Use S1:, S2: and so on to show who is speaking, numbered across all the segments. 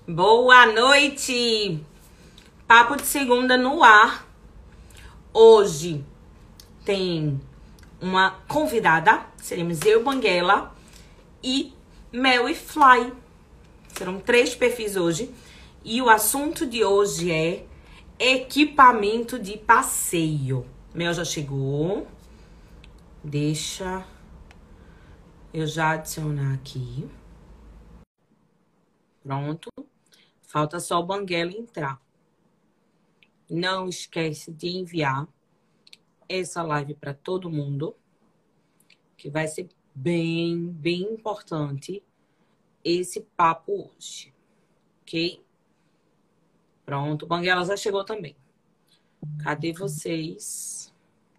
S1: Boa noite! Papo de segunda no ar. Hoje tem uma convidada, seremos eu, Banguela e Mel e Fly. Serão 3 perfis hoje. E o assunto de hoje é equipamento de passeio. Mel já chegou. Deixa eu já adicionar aqui. Pronto. Falta só o Banguela entrar. Não esquece de enviar essa live para todo mundo, que vai ser bem importante esse papo hoje, ok? Pronto, Banguela já chegou também. Cadê vocês?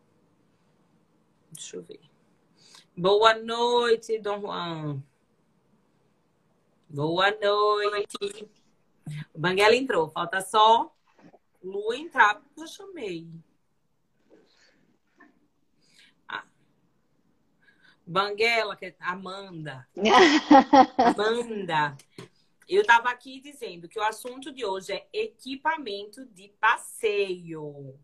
S1: Deixa eu ver. Boa noite, Dom Juan. Boa noite. O Banguela entrou, falta só Lu entrar, porque eu chamei. Banguela, que é Amanda. Amanda. Eu tava aqui dizendo que o assunto de hoje é equipamento de passeio.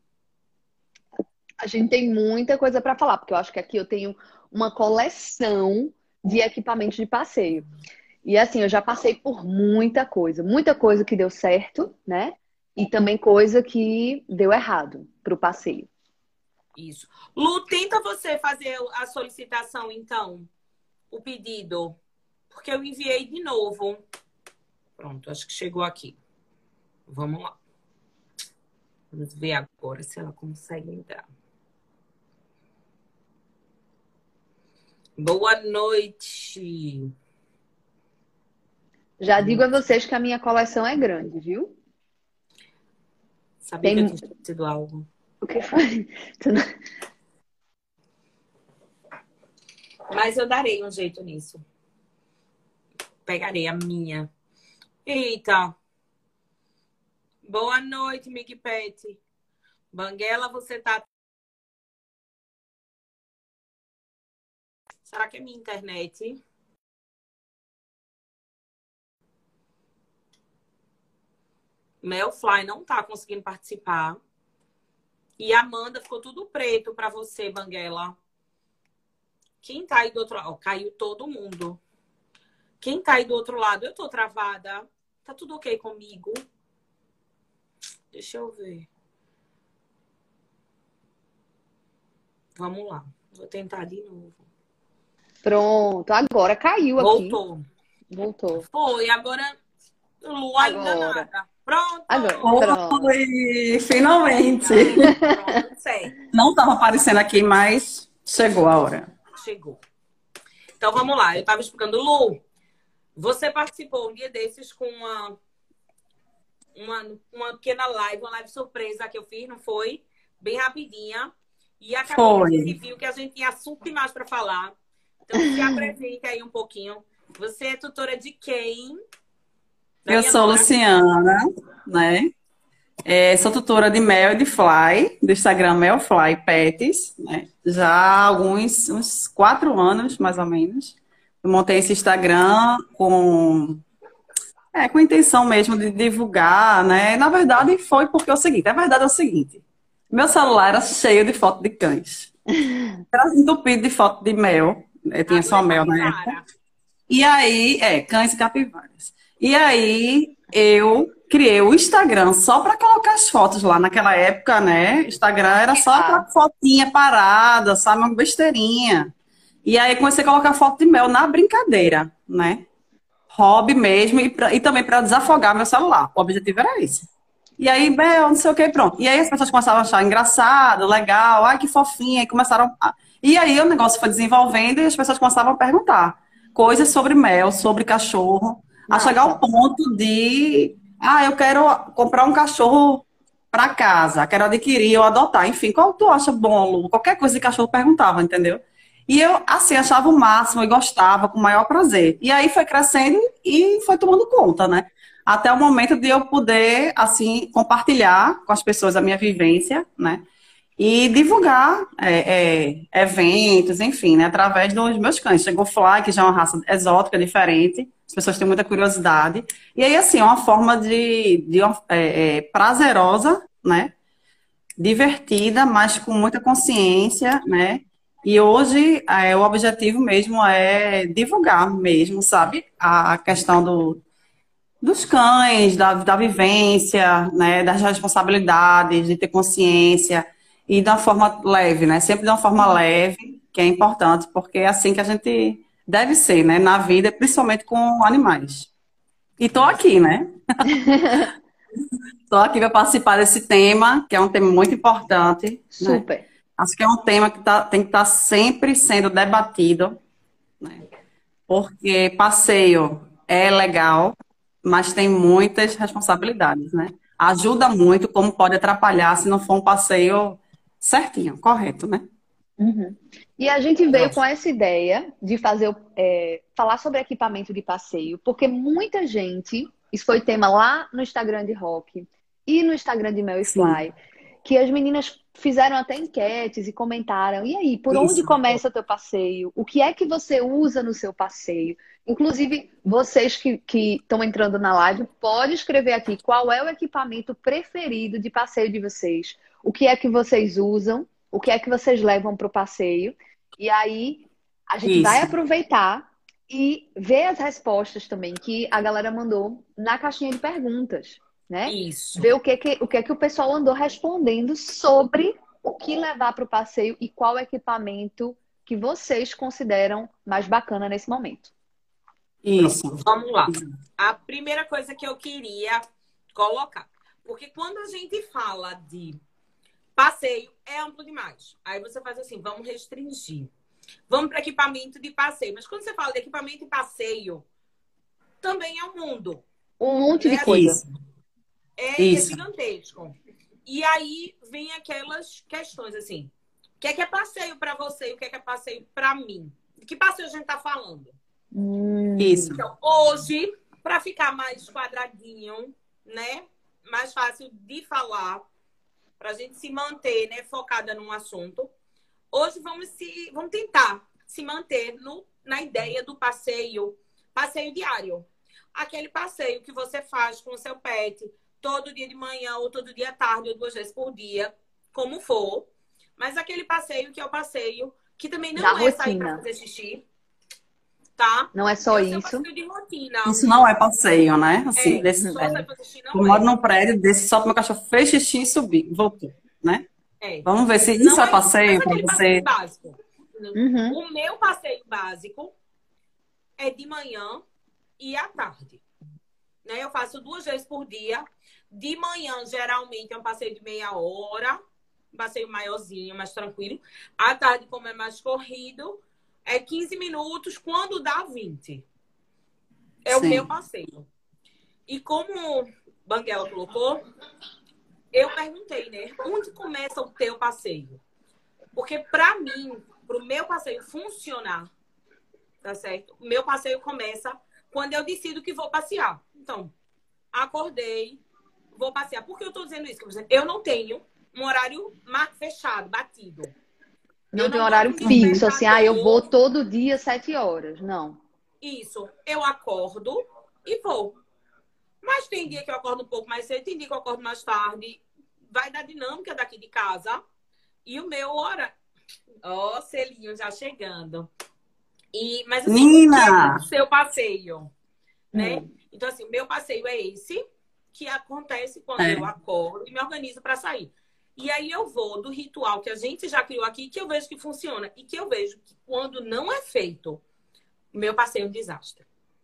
S2: A gente tem muita coisa para falar, porque eu acho que aqui eu tenho uma coleção de equipamentos de passeio. E assim, eu já passei por muita coisa que deu certo, né? E também coisa que deu errado para o passeio.
S1: Isso. Lu, tenta você fazer a solicitação, então, o pedido. Porque eu enviei de novo. Pronto, acho que chegou aqui. Vamos lá. Vamos ver agora se ela consegue entrar. Boa noite.
S2: Já digo a vocês que a minha coleção é grande, viu?
S1: Sabia que eu tinha esquecido algo.
S2: O que foi?
S1: Mas eu darei um jeito nisso. Pegarei a minha. Eita. Boa noite, Mickey Pet. Banguela, você tá... Será que é minha internet? Melfly não tá conseguindo participar. E a Amanda ficou tudo preto pra você, Banguela. Quem tá aí do outro lado? Caiu todo mundo. Quem tá aí do outro lado? Eu tô travada. Tá tudo ok comigo? Deixa eu ver. Vamos lá. Vou tentar de novo.
S2: Pronto, agora caiu aqui.
S1: Voltou. Foi, agora Lu ainda nada. Pronto.
S2: Agora,
S3: pronto. Oi, finalmente.
S1: Pronto, certo.
S3: Não estava aparecendo aqui, mas chegou a hora.
S1: Chegou. Então vamos lá. Eu estava explicando, Lu, você participou um dia desses com uma pequena live, uma live surpresa que eu fiz, não foi? Bem rapidinha. E acabou que a gente viu que a gente tinha assunto demais para falar. Então se apresente aí um pouquinho. Você é tutora de quem?
S3: Eu sou Luciana, né? Sou tutora de Mel e de Fly, do Instagram Melfly Pets, né? Já há uns 4 anos, mais ou menos. Eu montei esse Instagram com a intenção mesmo de divulgar, né? Na verdade, foi porque é o seguinte, meu celular era cheio de foto de cães. Era entupido de foto de mel. Eu tinha só mel na época. E aí, cães e capivaras. E aí, eu criei o Instagram só para colocar as fotos lá. Naquela época, né? Instagram era só aquela fotinha parada, sabe? Uma besteirinha. E aí, comecei a colocar foto de mel na brincadeira, né? Hobby mesmo. E também para desafogar meu celular. O objetivo era esse. E aí, mel, não sei o que, pronto. E aí, as pessoas começaram a achar engraçado, legal. Ai, que fofinha. E começaram... E aí, o negócio foi desenvolvendo e as pessoas começavam a perguntar coisas sobre mel, sobre cachorro, a chegar ao ponto de, eu quero comprar um cachorro para casa, quero adquirir ou adotar, enfim, qual tu acha bom, Lu? Qualquer coisa de cachorro perguntava, entendeu? E eu, assim, achava o máximo e gostava com o maior prazer. E aí foi crescendo e foi tomando conta, né? Até o momento de eu poder, assim, compartilhar com as pessoas a minha vivência, né? E divulgar eventos, enfim, né, através dos meus cães. Chegou o Fly, que já é uma raça exótica, diferente, As pessoas têm muita curiosidade. E aí, assim, é uma forma prazerosa, né? Divertida, mas com muita consciência, né? E hoje o objetivo mesmo é divulgar mesmo, sabe? A questão dos cães, da vivência, né? Das responsabilidades, de ter consciência e de uma forma leve, né? Sempre de uma forma leve, que é importante, porque é assim que a gente deve ser, né? Na vida, principalmente com animais. E tô aqui, né? Estou aqui para participar desse tema, que é um tema muito importante, né?
S2: Super.
S3: Acho que é um tema que tem que estar sempre sendo debatido, né? Porque passeio é legal, mas tem muitas responsabilidades, né? Ajuda muito, como pode atrapalhar se não for um passeio certinho, correto, né?
S2: Uhum. E a gente veio com
S1: Nossa.
S2: essa ideia de fazer, falar sobre equipamento de passeio, porque muita gente, isso foi tema lá no Instagram de Rock e no Instagram de Mel e
S3: Sim,
S2: Fly, que as meninas fizeram até enquetes e comentaram, e aí, por onde
S3: isso.
S2: começa o teu passeio? O que é que você usa no seu passeio? Inclusive, vocês que estão entrando na live, pode escrever aqui qual é o equipamento preferido de passeio de vocês. O que é que vocês usam? O que é que vocês levam para o passeio? E aí a gente vai
S3: Isso,
S2: aproveitar e ver as respostas também que a galera mandou na caixinha de perguntas, né?
S1: Isso.
S2: Ver o que é que o pessoal andou respondendo sobre o que levar para o passeio e qual equipamento que vocês consideram mais bacana nesse momento.
S3: isso.
S1: Vamos lá. A primeira coisa que eu queria colocar, porque quando a gente fala de passeio, é amplo demais. Aí você faz assim, vamos restringir. Vamos para equipamento de passeio. Mas quando você fala de equipamento de passeio, também é um mundo.
S2: Um monte de
S1: Né?
S2: coisa.
S3: Isso,
S1: É
S3: isso.
S1: gigantesco. E aí vem aquelas questões assim. O que é passeio para você e o que é passeio para mim? De que passeio a gente está falando?
S3: Isso.
S1: Então, hoje, para ficar mais quadradinho, né? Mais fácil de falar, para a gente se manter, né, focada num assunto. Hoje vamos tentar se manter na ideia do passeio diário. Aquele passeio que você faz com o seu pet todo dia de manhã, ou todo dia à tarde, ou 2 vezes por dia, como for. Mas aquele passeio que é o passeio que também
S2: Da
S1: não é sair para
S2: rotina.
S1: fazer xixi, tá?
S2: Não é só
S1: É o seu
S2: isso.
S1: passeio de rotina.
S3: Isso não é passeio, né? Assim,
S1: Só sair para xixi
S3: eu
S1: não
S3: moro
S1: é.
S3: num prédio desse, só que meu cachorro fez xixi e subiu, voltou, né?
S1: É.
S3: Vamos ver se isso
S1: Não
S3: é
S1: é isso, mas
S3: passeio para
S1: aquele passeio
S3: você.
S1: básico.
S2: Uhum.
S1: O meu passeio básico é de manhã e à tarde. Né? Eu faço 2 vezes por dia. De manhã, geralmente, é um passeio de meia hora. Um passeio maiorzinho, mais tranquilo. À tarde, como é mais corrido, é 15 minutos. Quando dá 20. É o meu
S3: Sim,
S1: passeio. E como Banguela colocou, eu perguntei, né? Onde começa o teu passeio? Porque para mim, para o meu passeio funcionar, tá certo? O meu passeio começa quando eu decido que vou passear. Então, acordei, vou passear. Por que eu tô dizendo isso? Eu não tenho um horário fechado, batido.
S2: Não
S1: Eu
S2: tem
S1: não
S2: horário
S1: boto um
S2: fixo, assim, eu vou
S1: despertador.
S2: todo dia 7 horas. Não.
S1: Isso. Eu acordo e vou. Mas tem dia que eu acordo um pouco mais cedo, tem dia que eu acordo mais tarde. Vai da dinâmica daqui de casa. E o meu hora. Ó, selinho já chegando. Mas assim, o que é o
S3: Nina!
S1: seu passeio? Né?
S2: Hum.
S1: Então, assim, o meu passeio é esse, que acontece quando eu
S3: É,
S1: acordo e me organizo para sair. E aí eu vou do ritual que a gente já criou aqui, que eu vejo que funciona. E que eu vejo que quando não é feito, o meu passeio é um desastre.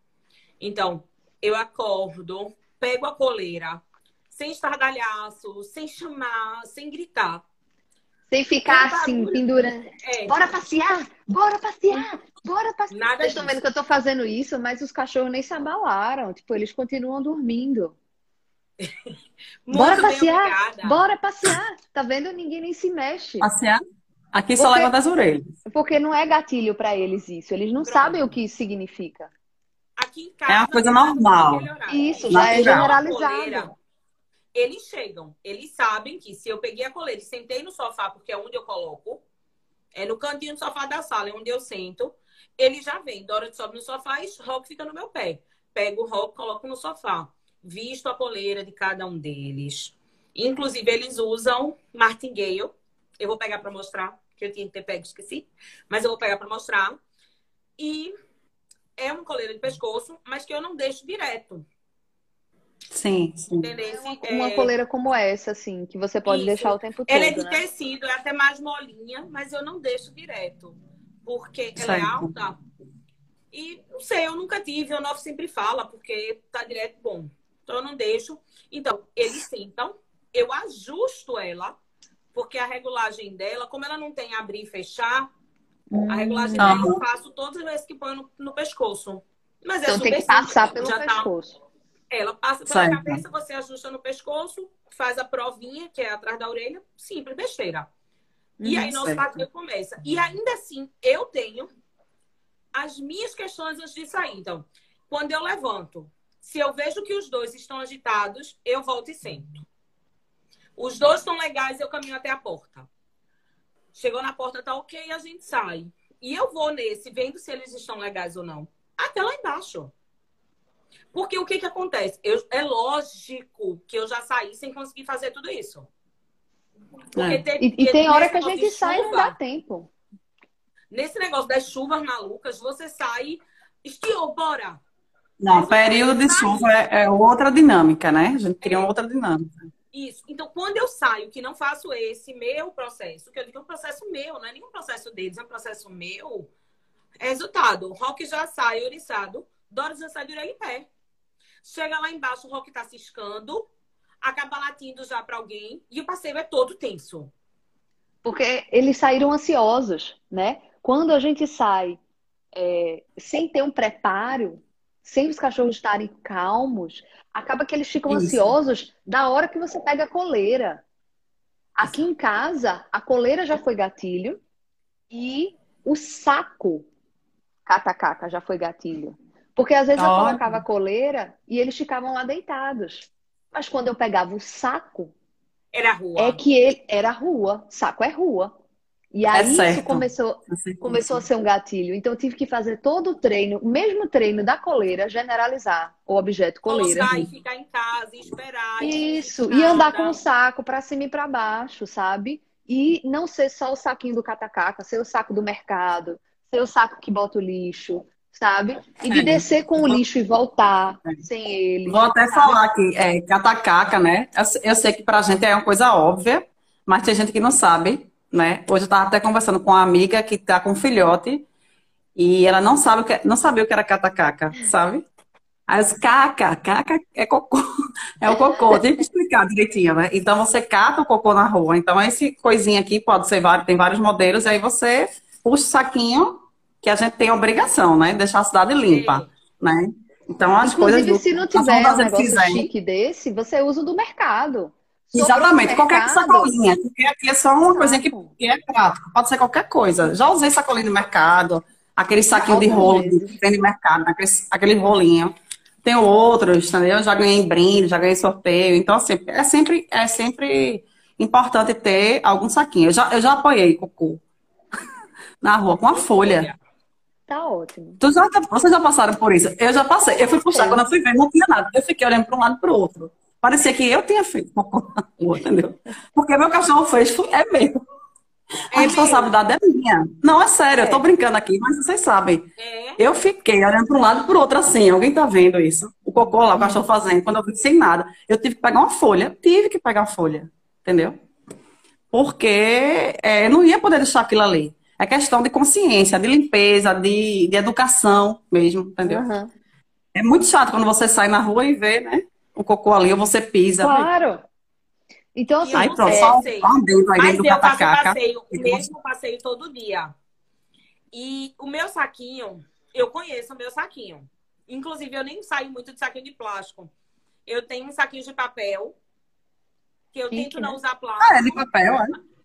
S1: Então, eu acordo, pego a coleira, sem estardalhaço, sem chamar, sem gritar.
S2: Sem ficar
S1: O
S2: assim,
S1: barulho
S2: pendurando.
S1: é
S2: Bora passear! Bora passear! Bora passear!
S1: nada
S2: Vocês estão vendo que
S1: disso.
S2: eu tô fazendo isso, mas os cachorros nem se abalaram. Tipo, eles continuam dormindo. Bora
S1: Muito bem,
S2: passear!
S1: obrigada.
S2: Bora passear! Tá vendo? Ninguém nem se mexe.
S3: passear? Aqui só
S2: Porque,
S3: leva das orelhas.
S2: porque não é gatilho pra eles isso. Eles não sabem o
S1: Pronto.
S2: que isso significa.
S1: Aqui em
S3: É uma
S1: casa
S3: coisa
S1: é mais ou menos aquele
S3: normal,
S1: horário.
S2: Isso
S1: Isso.
S2: já é
S1: Pegou
S3: natural.
S1: a coleira,
S2: generalizado.
S1: eles chegam. Eles sabem que se eu peguei a coleira e sentei no sofá, porque é onde eu coloco, é no cantinho do sofá da sala, é onde eu sento, ele já vem. Dora sobe no sofá e Rock fica no meu pé. pego o rock, coloco no sofá. Visto a coleira de cada um deles. Inclusive, eles usam martingale. Eu vou pegar para mostrar, que eu tinha que ter pego, esqueci. Mas eu vou pegar para mostrar. E é uma coleira de pescoço, mas que eu não deixo direto.
S3: Sim, sim.
S1: Entendeu?
S2: Uma coleira como essa, assim, que você pode
S1: Isso.
S2: deixar o tempo todo,
S1: Ela é de
S2: né?
S1: tecido, é até mais molinha, mas eu não deixo direto. Porque ela é
S3: Certo.
S1: alta. E não sei, eu nunca tive, o Onofre sempre fala, porque tá direto bom. Então eu não deixo. Então, eles sentam, eu ajusto ela, porque a regulagem dela, como ela não tem abrir e fechar, a regulagem dela eu faço todas as vezes que ponho no pescoço. Mas é
S2: Então
S1: super
S2: tem que passar
S1: simples,
S2: pelo
S1: já tá.
S2: pescoço.
S1: Ela passa pela
S3: Certo.
S1: cabeça, você ajusta no pescoço, faz a provinha, que é atrás da orelha, simples, besteira. E aí nosso
S3: certo.
S1: passeio começa. E ainda assim, eu tenho as minhas questões antes de sair. Então, quando eu levanto, se eu vejo que os dois estão agitados, eu volto e sento. Os dois estão legais, eu caminho até a porta. Chegou na porta, tá ok, a gente sai. E eu vou nesse, vendo se eles estão legais ou não. Até lá embaixo. Porque o que que acontece? É lógico que eu já saí sem conseguir fazer tudo isso. Porque
S2: E tem hora que a
S1: nesse
S2: gente
S1: negócio de
S2: sai e não
S1: chuva,
S2: dá tempo.
S1: nesse negócio das chuvas malucas, você sai, estiou, bora.
S3: Não,
S1: Mas
S3: período de chuva é outra dinâmica, né? A gente cria uma outra dinâmica.
S1: Isso. Então, quando eu saio, que não faço esse meu processo, que eu digo é um processo meu, não é nenhum processo deles, é um processo meu, é resultado. O Rock já sai oriçado, Doris já sai de orelha em pé. Chega lá embaixo, o Rock tá ciscando, acaba latindo já pra alguém, e o passeio é todo tenso.
S2: Porque eles saíram ansiosos, né? Quando a gente sai sem ter um preparo, sem os cachorros estarem calmos, acaba que eles ficam
S3: Isso.
S2: ansiosos da hora que você pega a coleira. Aqui em casa, a coleira já foi gatilho e o saco catacaca já foi gatilho. Porque às vezes eu
S3: Olha.
S2: colocava a coleira e eles ficavam lá deitados. Mas quando eu pegava o saco,
S1: Era a rua.
S2: é que ele era rua. Saco é rua. E aí isso
S3: certo.
S2: começou a ser um gatilho. Então eu tive que fazer todo o treino, o mesmo treino da coleira, generalizar o objeto coleira.
S1: Colocar e ficar em casa e esperar.
S2: Isso,
S1: e
S2: e andar
S1: nada.
S2: com o saco para cima e para baixo, sabe? E não ser só o saquinho do catacaca, ser o saco do mercado, ser o saco que bota o lixo, sabe? E de descer com o lixo e voltar sem ele.
S3: Vou até falar aqui, catacaca, né? Eu sei que pra gente é uma coisa óbvia, mas tem gente que não sabe, né? Hoje eu tava até conversando com uma amiga que tá com um filhote e ela não sabia o que era catacaca, sabe? Aí os caca é cocô, é o cocô, tem que explicar direitinho, né? Então você cata o cocô na rua. Então esse coisinha aqui pode ser tem vários modelos, e aí você puxa o saquinho, que a gente tem a obrigação, né? Deixar a cidade limpa, né? Então as
S2: Inclusive,
S3: coisas
S2: se não tiver um negócio chique desse, você usa o do mercado.
S3: Exatamente, qualquer sacolinha, porque aqui é só uma coisinha que é prático, pode ser qualquer coisa. Já usei sacolinho do mercado, aquele saquinho de rolo que tem de mercado, aquele rolinho. Tem outros, entendeu? Já ganhei brinde, já ganhei sorteio. Então, assim, é sempre importante ter algum saquinho. Eu já apoiei cocô na rua com a folha.
S2: Tá ótimo.
S3: Vocês já passaram por isso? Eu já passei. Eu fui puxar, quando eu fui ver, não tinha nada. Eu fiquei olhando para um lado e para o outro. Parecia que eu tinha feito cocô na rua, entendeu? Porque meu cachorro fez, é meu. A responsabilidade é minha. Não, é sério, eu tô brincando aqui, mas vocês sabem. Eu fiquei olhando para um lado e para o outro assim. Alguém tá vendo isso? O cocô lá, o cachorro fazendo. Quando eu vi sem nada, eu tive que pegar uma folha. Entendeu? Porque eu não ia poder deixar aquilo ali. É questão de consciência, de limpeza, de educação mesmo, entendeu?
S2: Uhum.
S3: É muito chato quando você sai na rua e vê, né? O cocô ali, ou você pisa.
S2: Claro. Então, assim,
S3: aí pronto, só um dedo aí dentro do catacaca.
S1: O mesmo passeio todo dia. E o meu saquinho, eu conheço o meu saquinho. Inclusive, eu nem saio muito de saquinho de plástico. Eu tenho um saquinho de papel, que eu tento não usar plástico.
S3: É de papel,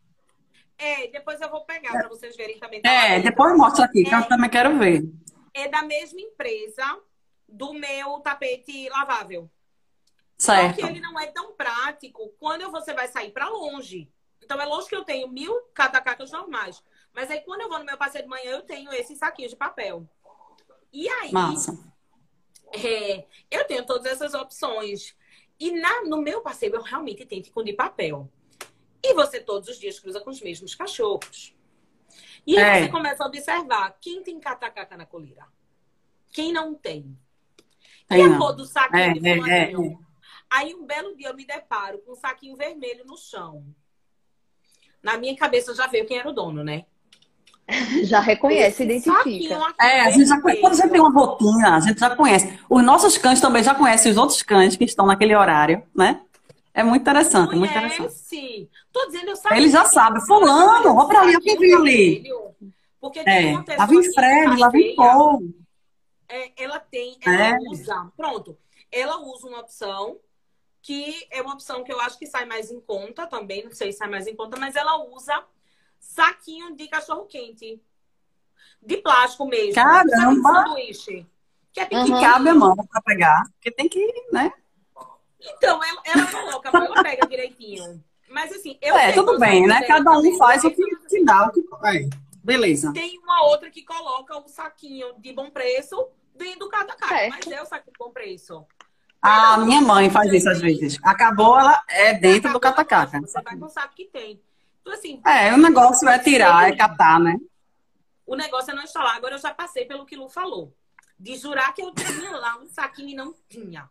S1: depois eu vou pegar para vocês verem também.
S3: Depois mostra aqui, que eu também quero ver.
S1: É da mesma empresa do meu tapete lavável.
S3: Certo.
S1: Só que ele não é tão prático quando você vai sair para longe. Então, é lógico que eu tenho 1000 catacacas normais. Mas aí, quando eu vou no meu passeio de manhã, eu tenho esse saquinho de papel. E aí,
S3: Massa.
S1: Eu tenho todas essas opções. E no meu passeio, eu realmente tento com de papel. E você todos os dias cruza com os mesmos cachorros. E aí você começa a observar quem tem catacaca na coleira. Quem não tem. E a cor do saquinho de fulaninho. Aí um belo dia eu me deparo com um saquinho vermelho no chão. Na minha cabeça já veio quem era o dono, né?
S2: Já reconhece, identifica.
S3: A gente já conhece. Quando a gente tem uma rotina, a gente já conhece. Os nossos cães também já conhecem os outros cães que estão naquele horário, né? É muito interessante, muito interessante.
S1: Tô dizendo, eu sabia.
S3: Ele já sabe. Fulano, olha pra ali, o que viu ali?
S1: Porque
S3: lá vem Fred, lá vem Paul.
S1: Ela usa, ela usa uma opção que é uma opção que eu acho que sai mais em conta também, não sei se sai mais em conta, mas ela usa saquinho de cachorro-quente. De plástico mesmo.
S3: Caramba!
S1: Sanduíche. Que é pequeno.
S3: Cabe a mão pra pegar, porque tem que, né?
S1: Então, ela coloca, ela pega direitinho. Mas assim,
S3: tudo bem, né? Cada um faz o que dá, o que... Beleza.
S1: Tem uma outra que coloca o saquinho de bom preço dentro do catacaca, mas é o saquinho de bom preço.
S3: Minha mãe faz isso às vezes. Acabou, ela é dentro do catacaca.
S1: Você vai com o saco que tem. Então, assim,
S3: o negócio é tirar, é catar, né?
S1: O negócio é não instalar. Agora eu já passei pelo que o Lu falou. De jurar que eu tinha lá um saquinho e não tinha.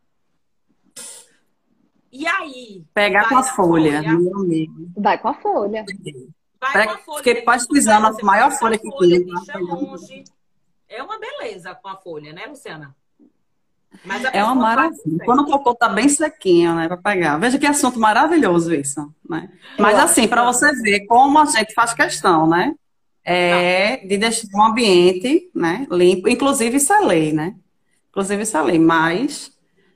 S1: E aí?
S3: Pegar com a folha, meu amigo.
S2: Vai com a folha.
S1: Vai com a folha.
S3: Fiquei pesquisando a maior folha que tem.
S1: É uma beleza com a folha, né, Luciana?
S3: Mas é uma maravilha. Quando o cocô tá bem sequinho, né, para pegar. Veja que assunto maravilhoso isso, né? Mas assim, para você ver como a gente faz questão, né? De deixar um ambiente, né, limpo. Inclusive isso é lei, né? Inclusive isso é lei. Mas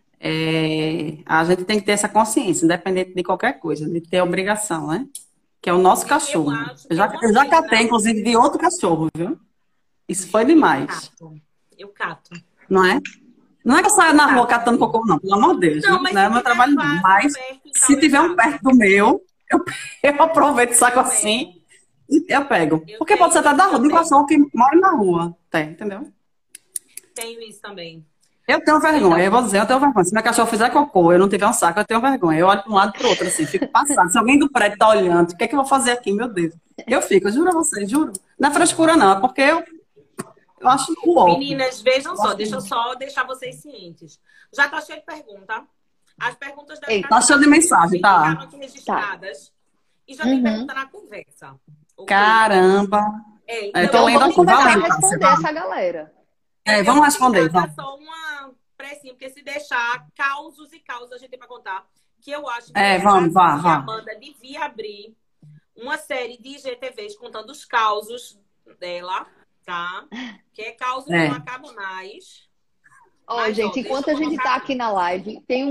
S3: a gente tem que ter essa consciência, independente de qualquer coisa, de ter a obrigação, né? Que é o nosso cachorro. Eu já catei, inclusive, de outro cachorro, viu? Isso foi demais.
S1: Eu cato.
S3: Não é? Não é que eu saia na rua catando cocô, não, pelo amor de Deus. Não é meu trabalho, não. Mas se tiver um perto do meu, eu aproveito o saco assim e eu pego. Porque pode ser até da rua, de um cachorro que mora na rua. Entendeu?
S1: Tenho isso também.
S3: Eu tenho vergonha, eu vou dizer, eu tenho vergonha. Se meu cachorro fizer cocô, eu não tiver um saco, eu tenho vergonha. Eu olho para um lado e para o outro, assim, fico passando. Se alguém do prédio tá olhando, o que é que eu vou fazer aqui, meu Deus? Eu juro a vocês, juro. Não é frescura, não, é porque eu acho óbvio.
S1: Meninas, vejam só, deixa eu só deixar vocês cientes. Já tá cheio de pergunta. As perguntas da
S3: tá cheio de mensagem, tá?
S1: Ficaram aqui registradas. E já tem pergunta na conversa.
S3: Okay? Caramba!
S2: Então, eu tô lendo aqui, valendo. Responder essa galera.
S3: Vamos responder.
S1: Vamos. Só uma pressinha, porque se deixar causos e causas a gente tem pra contar. Que eu acho que a Amanda devia abrir uma série de IGTVs contando os causos dela, tá? Que é causa que não acaba mais.
S2: Gente, enquanto a gente tá aqui na live, tem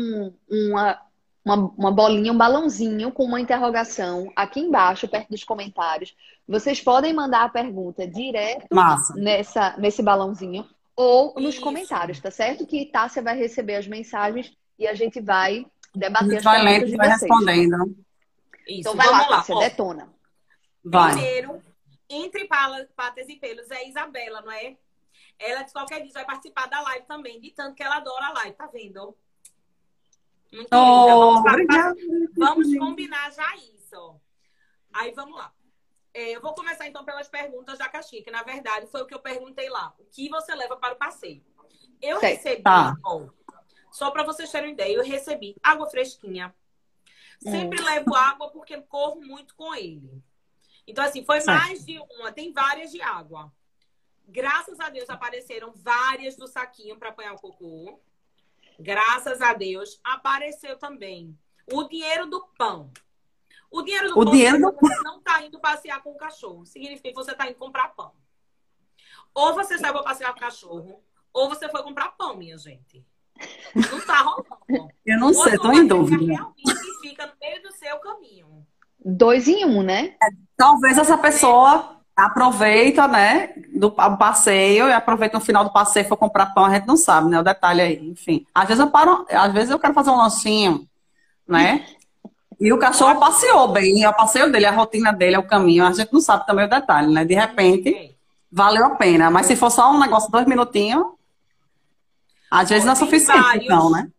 S2: uma bolinha, um balãozinho com uma interrogação aqui embaixo, perto dos comentários. Vocês podem mandar a pergunta direto nesse balãozinho ou nos comentários, tá certo? Que Tássia vai receber as mensagens e a gente vai debater as perguntas de vocês.
S3: Respondendo.
S2: Isso. Então vai lá, Tássia, detona.
S3: Vai.
S1: Primeiro, entre patas e pelos, é a Isabela, não é? Ela de qualquer dia vai participar da live também, de tanto que ela adora a live, tá vendo? Muito linda. Vamos combinar já isso. Aí vamos lá. Eu vou começar então pelas perguntas da caixinha, que na verdade foi o que eu perguntei lá. O que você leva para o passeio? Eu recebi, só para vocês terem ideia, eu recebi água fresquinha. Sempre levo água porque corro muito com ele. Então, assim, foi mais de uma. Tem várias de água. Graças a Deus apareceram várias do saquinho para apanhar o cocô. Graças a Deus apareceu também o dinheiro do pão. O dinheiro do pão, você não está indo passear com o cachorro. Significa que você está indo comprar pão. Ou você saiu para passear com o cachorro, ou você foi comprar pão, minha gente. Não tá rolando.
S3: Eu não sei, tô em dúvida.
S1: Realmente fica no meio do seu caminho.
S2: 2 em 1, né?
S3: Talvez essa pessoa aproveita, né, do passeio e aproveita no final do passeio e for comprar pão, a gente não sabe, né, o detalhe aí, enfim. Às vezes eu quero fazer um lanchinho, né, e o cachorro passeou bem, é o passeio dele, a rotina dele, é o caminho, a gente não sabe também o detalhe, né, de repente valeu a pena, mas se for só um negócio 2 minutinhos... Às vezes não é
S1: Tem
S3: suficiente,
S1: vários.
S3: então, né?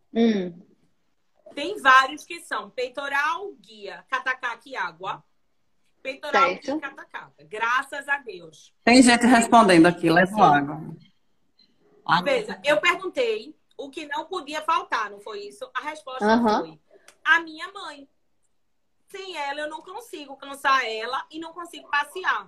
S1: Tem vários que são peitoral, guia, catacaca e água. Peitoral, guia e
S2: Certo.
S1: catacaca. Graças a Deus.
S3: Tem gente respondendo aqui, levo água.
S1: Veja, eu perguntei o que não podia faltar, não foi isso? A resposta
S2: Aham.
S1: foi a minha mãe. Sem ela, eu não consigo cansar ela e não consigo passear.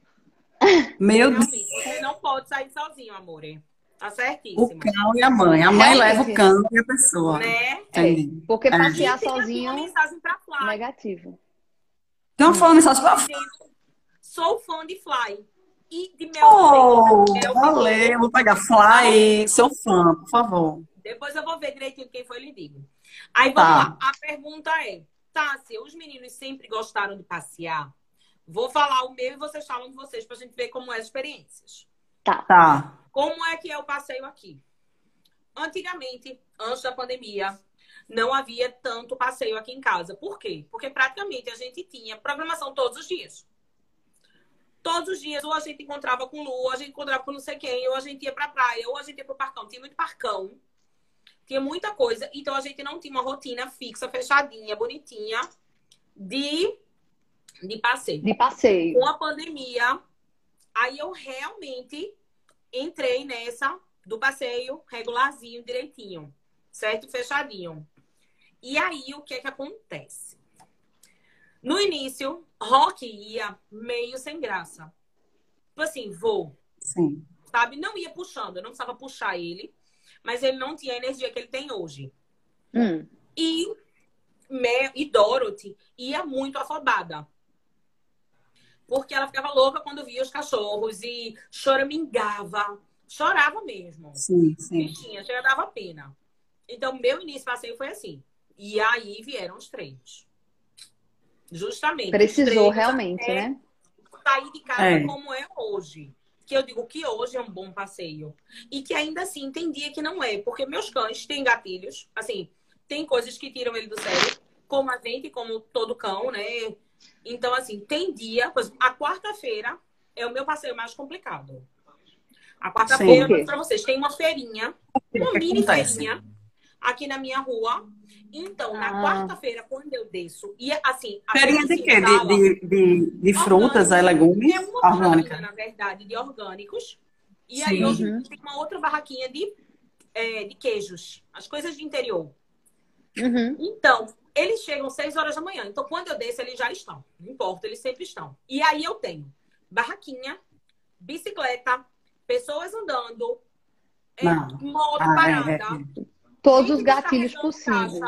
S3: Meu Deus,
S1: Realmente, você não pode sair sozinho, amor. Tá
S3: o
S1: certíssimo.
S3: cão e a mãe. A mãe leva o
S2: Realmente.
S3: cão e a pessoa.
S1: Né?
S3: Entendi.
S2: Porque
S3: É.
S2: passear
S1: E tem aqui uma
S2: sozinho,
S1: mensagem pra Fly.
S2: negativo.
S3: Então, falando só
S1: Dizendo, sou fã de Fly. E de Mel
S3: Oh,
S1: Mel
S3: valeu. Vou pegar Fly, seu fã, por favor.
S1: Depois eu vou ver direitinho quem foi, lhe digo. Aí vamos
S3: Tá.
S1: lá. A pergunta é: Tássia, os meninos sempre gostaram de passear? Vou falar o meu e vocês falam de vocês pra gente ver como é as experiências.
S3: Tá.
S1: Como é que é o passeio aqui? Antigamente, antes da pandemia, não havia tanto passeio aqui em casa. Por quê? Porque praticamente a gente tinha programação todos os dias. Todos os dias, ou a gente encontrava com Lu, ou a gente encontrava com não sei quem, ou a gente ia pra praia, ou a gente ia pro parcão. Tinha muito parcão. Tinha muita coisa. Então, a gente não tinha uma rotina fixa, fechadinha, bonitinha de passeio.
S2: De passeio.
S1: Com a pandemia, aí eu realmente entrei nessa do passeio regularzinho, direitinho. Certo? Fechadinho. E aí, o que é que acontece? No início, Rock ia meio sem graça. Tipo assim, vou.
S3: Sim.
S1: Sabe? Não ia puxando. Eu não precisava puxar ele. Mas ele não tinha a energia que ele tem hoje. E Dorothy ia muito afobada. Porque ela ficava louca quando via os cachorros e choramingava. Chorava mesmo.
S3: Sim, sim.
S1: Bichinha, já dava pena. Então, meu início passeio foi assim. E aí vieram os treinos. Justamente.
S2: Precisou realmente, né?
S1: Sair de casa como é hoje. Que eu digo que hoje é um bom passeio. E que ainda assim tem dia que não é. Porque meus cães têm gatilhos. Assim, tem coisas que tiram ele do sério. Como a gente, como todo cão, né? Então, assim, tem dia... A quarta-feira é o meu passeio mais complicado. A quarta-feira, para vocês, tem uma feirinha. Uma mini feirinha. Aqui na minha rua. Então, na quarta-feira, quando eu desço... E, assim,
S3: feirinha de quê? De frutas e legumes?
S1: É uma barraquinha, na verdade, de orgânicos. E aí, hoje tem uma outra barraquinha de queijos. As coisas de interior. Então, eles chegam 6 horas da manhã. Então, quando eu desço, eles já estão. Não importa, eles sempre estão. E aí, eu tenho barraquinha, bicicleta, pessoas andando, moto parada.
S2: Todos os gatilhos possíveis.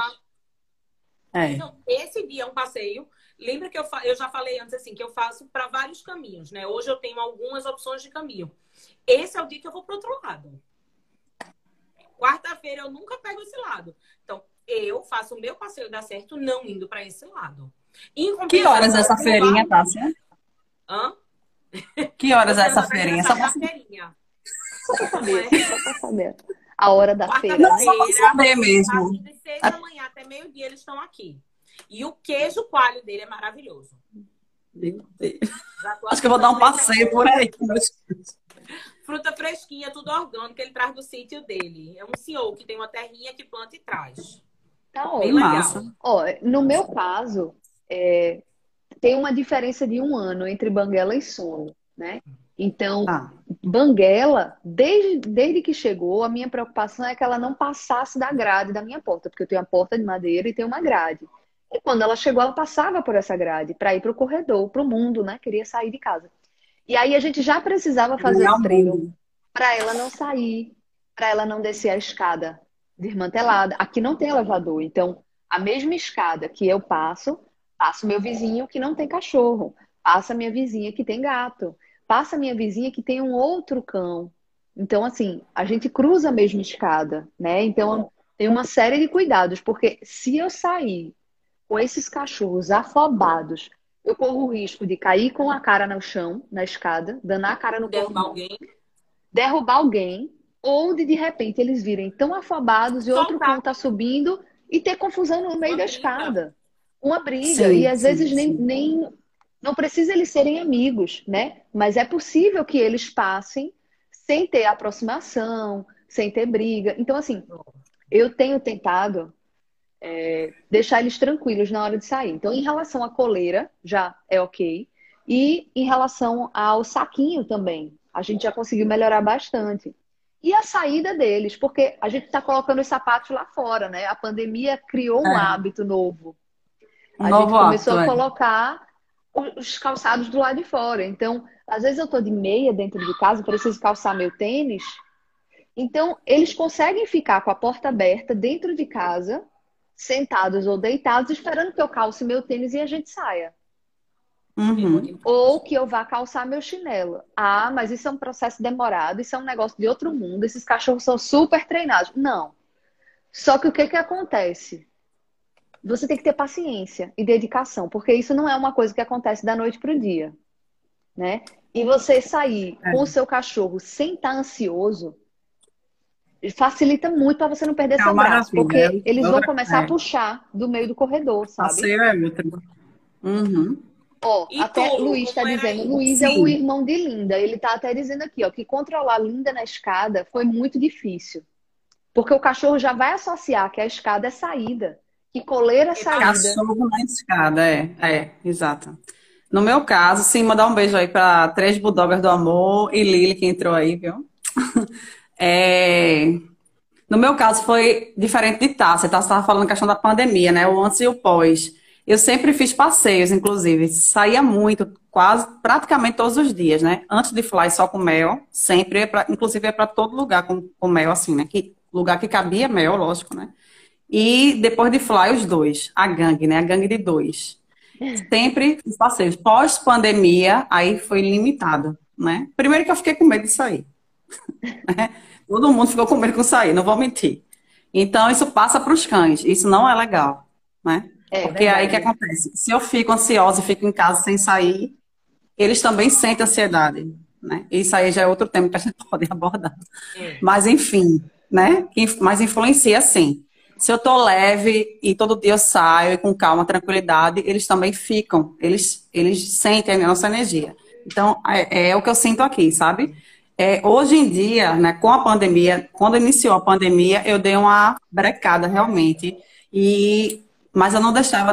S1: Então, esse dia é um passeio. Lembra que eu já falei antes assim, que eu faço para vários caminhos, né? Hoje eu tenho algumas opções de caminho. Esse é o dia que eu vou pro outro lado. Quarta-feira eu nunca pego esse lado. Então, eu faço o meu passeio dar certo não indo para esse lado.
S3: Que horas essa feirinha, Tássia?
S1: Hã?
S3: Que horas é essa feirinha?
S1: Só pra
S2: saber. A hora da feira.
S3: Não, só pra saber mesmo.
S1: De 6 da manhã até meio-dia eles estão aqui. E o queijo coalho dele é maravilhoso.
S3: Meu Deus. Acho que eu vou dar um passeio por aí.
S1: Fruta fresquinha, tudo orgânico, ele traz do sítio dele. É um senhor que tem uma terrinha que planta e traz.
S2: Tá
S1: bem
S2: ótimo.
S1: legal.
S2: Ó, no meu caso, tem uma diferença de 1 ano entre Banguela e Sono, né? Então, Banguela, desde que chegou, a minha preocupação é que ela não passasse da grade da minha porta, porque eu tenho a porta de madeira e tenho uma grade. E quando ela chegou, ela passava por essa grade para ir para o corredor, para o mundo, né? Queria sair de casa. E aí a gente já precisava fazer o treino para ela não sair, para ela não descer a escada desmantelada. Aqui não tem elevador, então a mesma escada que eu passo meu vizinho que não tem cachorro, passa minha vizinha que tem gato, passa minha vizinha que tem um outro cão. Então, assim, a gente cruza a mesma escada, né? Então, tem uma série de cuidados, porque se eu sair com esses cachorros afobados, eu corro o risco de cair com a cara no chão, na escada, danar a cara no derrubar alguém, ou de repente eles virem tão afobados e outro cão tá subindo e ter confusão no meio da escada. Uma briga. E às vezes nem não precisa eles serem amigos, né? Mas é possível que eles passem sem ter aproximação, sem ter briga. Então, assim, eu tenho tentado deixar eles tranquilos na hora de sair. Então, em relação à coleira, já é ok. E em relação ao saquinho também, a gente já conseguiu melhorar bastante. E a saída deles, porque a gente está colocando os sapatos lá fora, né? A pandemia criou um hábito novo.
S3: Um
S2: A
S3: novo
S2: gente começou
S3: hábito,
S2: a colocar os calçados do lado de fora. Então, às vezes eu tô de meia dentro de casa, preciso calçar meu tênis. Então, eles conseguem ficar com a porta aberta dentro de casa, sentados ou deitados, esperando que eu calce meu tênis e a gente saia.
S3: Uhum.
S2: Ou que eu vá calçar meu chinelo. Ah, mas isso é um processo demorado, isso é um negócio de outro mundo, esses cachorros são super treinados. Não. Só que o que que acontece? Você tem que ter paciência e dedicação, porque isso não é uma coisa que acontece da noite para o dia, né? E você sair com o seu cachorro sem estar ansioso facilita muito para você não perder
S3: É uma
S2: seu braço,
S3: maravilha.
S2: porque eles vão começar a puxar do meio do corredor, sabe?
S3: Passeio é outro. Uhum.
S2: Ó,
S1: E
S2: até
S1: tu,
S2: Luiz está
S1: como era
S2: dizendo,
S1: aí?
S2: Luiz é o
S3: Sim.
S2: irmão de Linda. Ele tá até dizendo aqui, ó, que controlar Linda na escada foi muito difícil. Porque o cachorro já vai associar que a escada é saída, que coleira é saída.
S3: Cachorro na escada, exato. No meu caso, sim, mandar um beijo aí para 3 Bulldogas do Amor e Lili, que entrou aí, viu? É, No meu caso, foi diferente de Tássia. Você estava falando a questão da pandemia, né? O antes e o pós. Eu sempre fiz passeios, inclusive. Saía muito, quase, praticamente todos os dias, né? Antes de fly só com mel, sempre, inclusive, ia para todo lugar com mel, assim, né? Lugar que cabia mel, lógico, né? E depois de fly, os dois. A gangue, né? A gangue de dois. Sempre fiz passeios. Pós-pandemia, aí foi limitado, né? Primeiro que eu fiquei com medo de sair. Todo mundo ficou com medo de sair, não vou mentir. Então, isso passa para os cães. Isso não é legal, né?
S2: É
S3: Porque é aí que
S2: verdade.
S3: acontece. Se eu fico ansiosa e fico em casa sem sair, eles também sentem ansiedade, né? Isso aí já é outro tema que a gente pode abordar. Mas, enfim, né? Mas influencia sim. Se eu tô leve e todo dia eu saio e com calma, tranquilidade, eles também ficam. Eles sentem a nossa energia. Então, é o que eu sinto aqui, sabe? Hoje em dia, né, com a pandemia, quando iniciou a pandemia, eu dei uma brecada realmente. Mas eu não deixava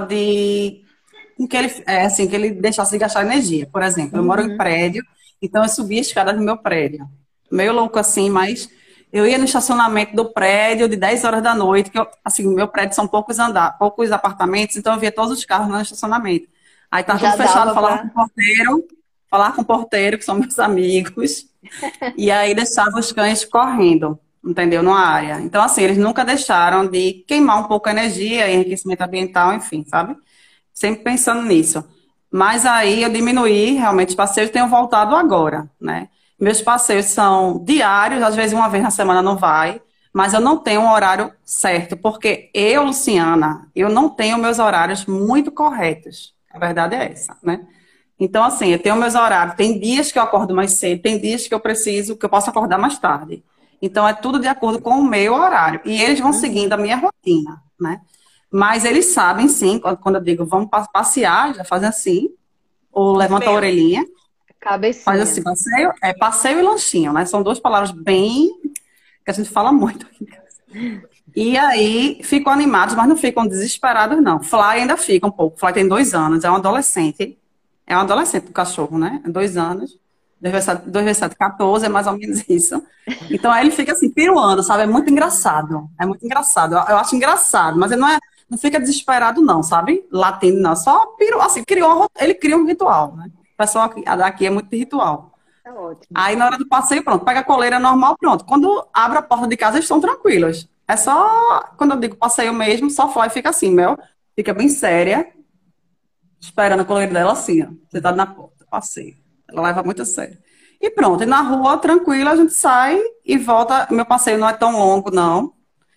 S3: que ele deixasse de gastar energia. Por exemplo, eu moro em
S2: Uhum.
S3: prédio, então eu subia a escada do meu prédio. Meio louco assim, mas eu ia no estacionamento do prédio de 10 horas da noite, assim, meu prédio são poucos apartamentos, então eu via todos os carros no estacionamento. Aí tá tudo
S2: Já
S3: fechado,
S2: dava pra.
S3: falar com o porteiro, que são meus amigos, e aí deixava os cães correndo, entendeu? Numa área. Então, assim, eles nunca deixaram de queimar um pouco a energia, enriquecimento ambiental, enfim, sabe? Sempre pensando nisso. Mas aí eu diminuí, realmente, os passeios tenho voltado agora, né? Meus passeios são diários, às vezes uma vez na semana não vai, mas eu não tenho um horário certo, porque eu, Luciana, eu não tenho meus horários muito corretos. A verdade é essa, né? Então, assim, eu tenho meus horários. Tem dias que eu acordo mais cedo, tem dias que eu posso acordar mais tarde. Então, é tudo de acordo com o meu horário. E eles vão seguindo a
S2: Uhum.
S3: minha rotina, né? Mas eles sabem, sim, quando eu digo vamos passear, já fazem assim, ou levanta a
S1: Meu,
S3: orelhinha, faz
S2: Cabecinha.
S3: assim, passeio e lanchinho, né? São duas palavras bem que a gente fala muito aqui em casa. E aí ficam animados, mas não ficam desesperados, não. Fly ainda fica um pouco. Fly tem 2 anos, é um adolescente. É um adolescente do cachorro, né? 2 anos. 2 vezes 7, 14, é mais ou menos isso. Então aí ele fica assim, piruando, sabe? É muito engraçado. É muito engraçado. Eu acho engraçado, mas ele não fica desesperado, não, sabe? Latindo, não. Só piru, assim, ele cria um ritual, né? O pessoal daqui é muito de ritual.
S2: Tá ótimo.
S3: Aí na hora do passeio, pronto, pega a coleira normal, pronto. Quando abre a porta de casa, eles estão tranquilos. É só, quando eu digo passeio mesmo, só Fly fica assim, Mel. Fica bem séria, esperando a coleira dela assim, ó. Sentada na porta, passeio. Ela leva muito a sério. E pronto, e na rua, tranquila, a gente sai e volta. Meu passeio não é tão longo, não.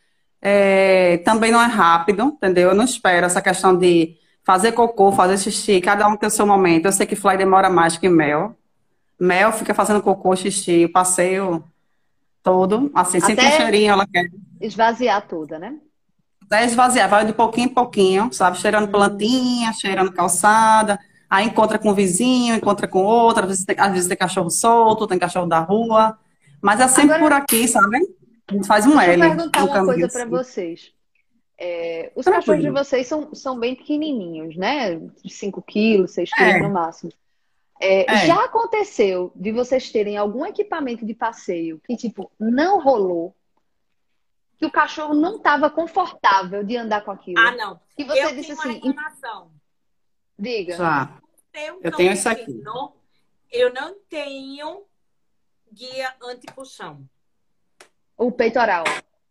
S3: Também não é rápido, entendeu? Eu não espero essa questão de fazer cocô, fazer xixi, cada um tem o seu momento. Eu sei que Fly demora mais que Mel. Mel fica fazendo cocô, xixi, o passeio todo, assim, sente um
S2: Até
S3: cheirinho, ela quer
S2: esvaziar toda, né?
S3: até esvaziar, vai de pouquinho em pouquinho, sabe? Cheirando
S2: Hum.
S3: plantinha, cheirando calçada, aí encontra com um vizinho, encontra com outro, às vezes tem cachorro solto, tem cachorro da rua, mas é sempre por
S2: Agora,
S3: aqui, sabe? A gente faz um
S2: Deixa eu
S3: L
S2: perguntar
S3: no
S2: uma
S3: caminho,
S2: coisa para
S3: assim.
S2: vocês. Os cachorros de
S3: Tranquilo.
S2: vocês são bem pequenininhos, né? De 5 quilos, 6 quilos no
S3: É,
S2: máximo.
S3: é.
S2: Já aconteceu de vocês terem algum equipamento de passeio que, tipo, não rolou, que o cachorro não estava confortável de andar com
S1: Ah,
S2: aquilo?
S1: não.
S2: E você
S1: Eu
S2: disse
S1: tenho uma
S2: assim,
S1: reclamação.
S2: diga,
S3: Já.
S1: Ter um
S3: Eu
S1: cão
S3: tenho esse aqui.
S1: pequeno, eu não tenho guia anti-puxão.
S2: o peitoral.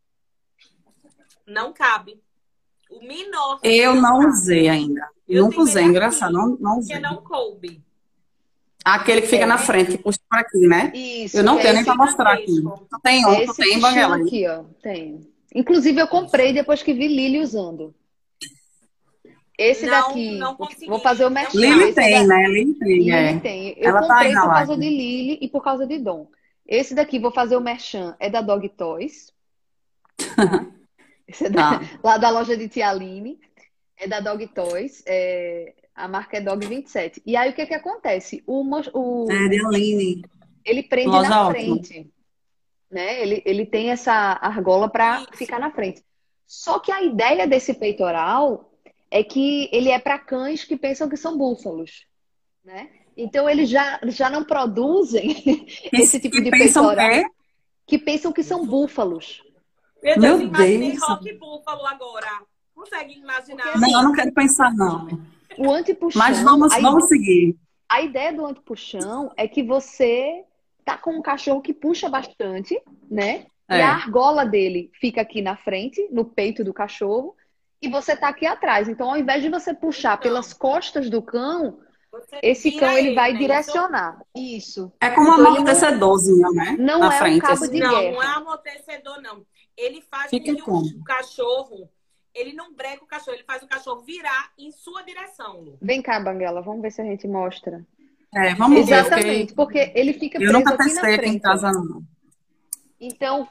S1: Não cabe. O menor
S3: Eu
S1: não
S3: não
S1: cabe.
S3: usei ainda.
S1: Eu
S3: Nunca
S1: tenho ele
S3: usei, engraçado.
S1: aqui,
S3: Não
S1: porque
S3: usei.
S1: não coube.
S3: Aquele que fica na
S2: É,
S3: frente, que puxa por aqui, né? Eu
S2: isso, que
S3: não
S2: é
S3: tenho nem pra
S2: esse,
S3: mostrar aqui.
S1: Gigantesco.
S3: Tu tem
S2: é
S3: um, tu
S2: esse
S3: tem,
S2: puxão
S3: Banguela aí.
S2: aqui, ó. Tem. Inclusive, eu comprei
S1: Isso.
S2: depois que vi Lily usando. Esse
S1: Não,
S2: daqui,
S1: não
S2: vou fazer o
S1: consegui. Não
S2: merchan.
S3: Lily
S1: cabe.
S2: Esse
S3: tem,
S2: da
S3: né? Lily tem,
S2: Lily
S3: é.
S2: tem. Eu
S3: Ela tá aí
S2: comprei
S3: na
S2: por causa
S3: live.
S2: de Lily e por causa de Dom. Esse daqui, vou fazer o merchan, é da Dog Toys, tá? Esse é
S3: Tá.
S2: lá da loja de Tia Aline. É da Dog Toys. A marca é Dog 27. E aí, o que que acontece?
S3: É, de Aline.
S2: Ele prende na
S3: Loja ótima.
S2: frente, né? Ele tem essa argola para
S1: Isso.
S2: ficar na frente. Só que a ideia desse peitoral é que ele é para cães que pensam que são búfalos, né? Então eles já não produzem esse tipo
S3: Que
S2: de
S3: pensam o
S2: peitoral
S3: quê?
S2: que pensam que são búfalos.
S1: Meu Deus,
S3: Meu
S1: imaginei
S3: Deus.
S1: Rock Búfalo agora. Consegue
S2: Porque
S1: imaginar?
S3: Não, eu
S2: assim,
S3: não quero pensar, não.
S2: o
S3: Mas
S2: antipuxão,
S3: vamos seguir.
S2: a ideia do antipuxão é que você tá com um cachorro que puxa bastante, né? E a
S3: É,
S2: argola dele fica aqui na frente, no peito do cachorro, e você tá aqui atrás. Então, ao invés de você puxar pelas
S1: Então,
S2: costas do cão,
S1: você
S2: esse cão
S1: vira
S2: ele
S1: ele,
S2: vai
S1: né? Isso?
S2: direcionar. Isso.
S3: é como um
S2: Então, ele
S3: amortecedorzinho, né?
S2: não
S3: Na
S2: é um
S3: frente,
S2: cabo de
S3: assim.
S1: Não, não é
S2: guerra.
S1: amortecedor, não. Ele faz com
S3: Fica
S1: que
S3: como?
S1: o cachorro, ele não breca o cachorro, ele faz o cachorro virar em sua direção, Lu.
S2: Vem cá, Banguela, vamos ver se a gente mostra.
S3: É, vamos ver, porque
S2: Exatamente, porque ele fica
S3: eu
S2: preso
S3: nunca
S2: aqui na
S3: testei aqui em
S2: frente, ó.
S3: casa, não.
S2: Então,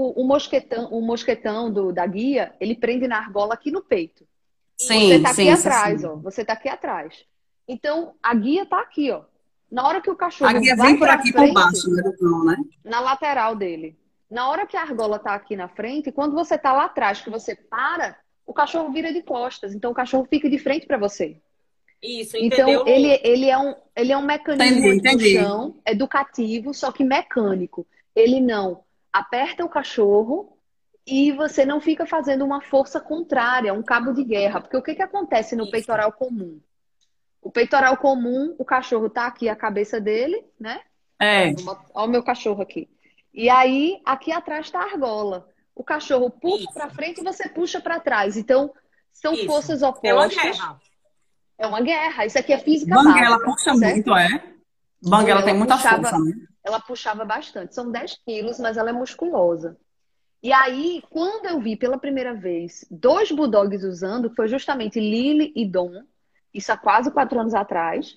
S2: o mosquetão da guia, ele prende na argola aqui no peito. Você
S3: Sim,
S2: tá aqui
S3: sim, isso
S2: atrás,
S3: assim.
S2: ó. Você tá aqui atrás. Então, a guia tá aqui, ó. Na hora que o
S3: A
S2: cachorro
S3: guia
S2: vai
S3: vem por
S2: pra
S3: aqui por
S2: frente,
S3: baixo, né, do cão, né?
S2: na lateral dele. Na hora que a argola tá aqui na frente, quando você tá lá atrás, que você para, o cachorro vira de costas. Então, o cachorro fica de frente para você.
S1: Isso,
S2: Então,
S1: entendeu,
S2: ele,
S1: Lu?
S2: ele é um mecanismo
S3: Entendi.
S2: antipuxão educativo, só que mecânico. Ele não aperta o cachorro e você não fica fazendo uma força contrária, um cabo de guerra. Porque o que que acontece no
S1: Isso.
S2: peitoral comum? O peitoral comum, o cachorro tá aqui, a cabeça dele, né?
S3: É,
S2: Olha o meu cachorro aqui. E aí, aqui atrás está a argola. O cachorro puxa
S1: Isso.
S2: para frente e você puxa para trás. Então, são
S1: Isso.
S2: forças
S1: É uma
S2: opostas.
S1: guerra.
S2: É uma guerra. Isso aqui é física
S3: Banguela
S2: básica,
S3: puxa
S2: certo?
S3: muito, é? Banguela tem
S2: Ela
S3: muita força,
S2: puxava,
S3: né?
S2: ela puxava bastante. São 10 quilos, mas ela é musculosa. E aí, quando eu vi pela primeira vez 2 bulldogs usando, foi justamente Lily e Dom, isso há quase 4 anos atrás.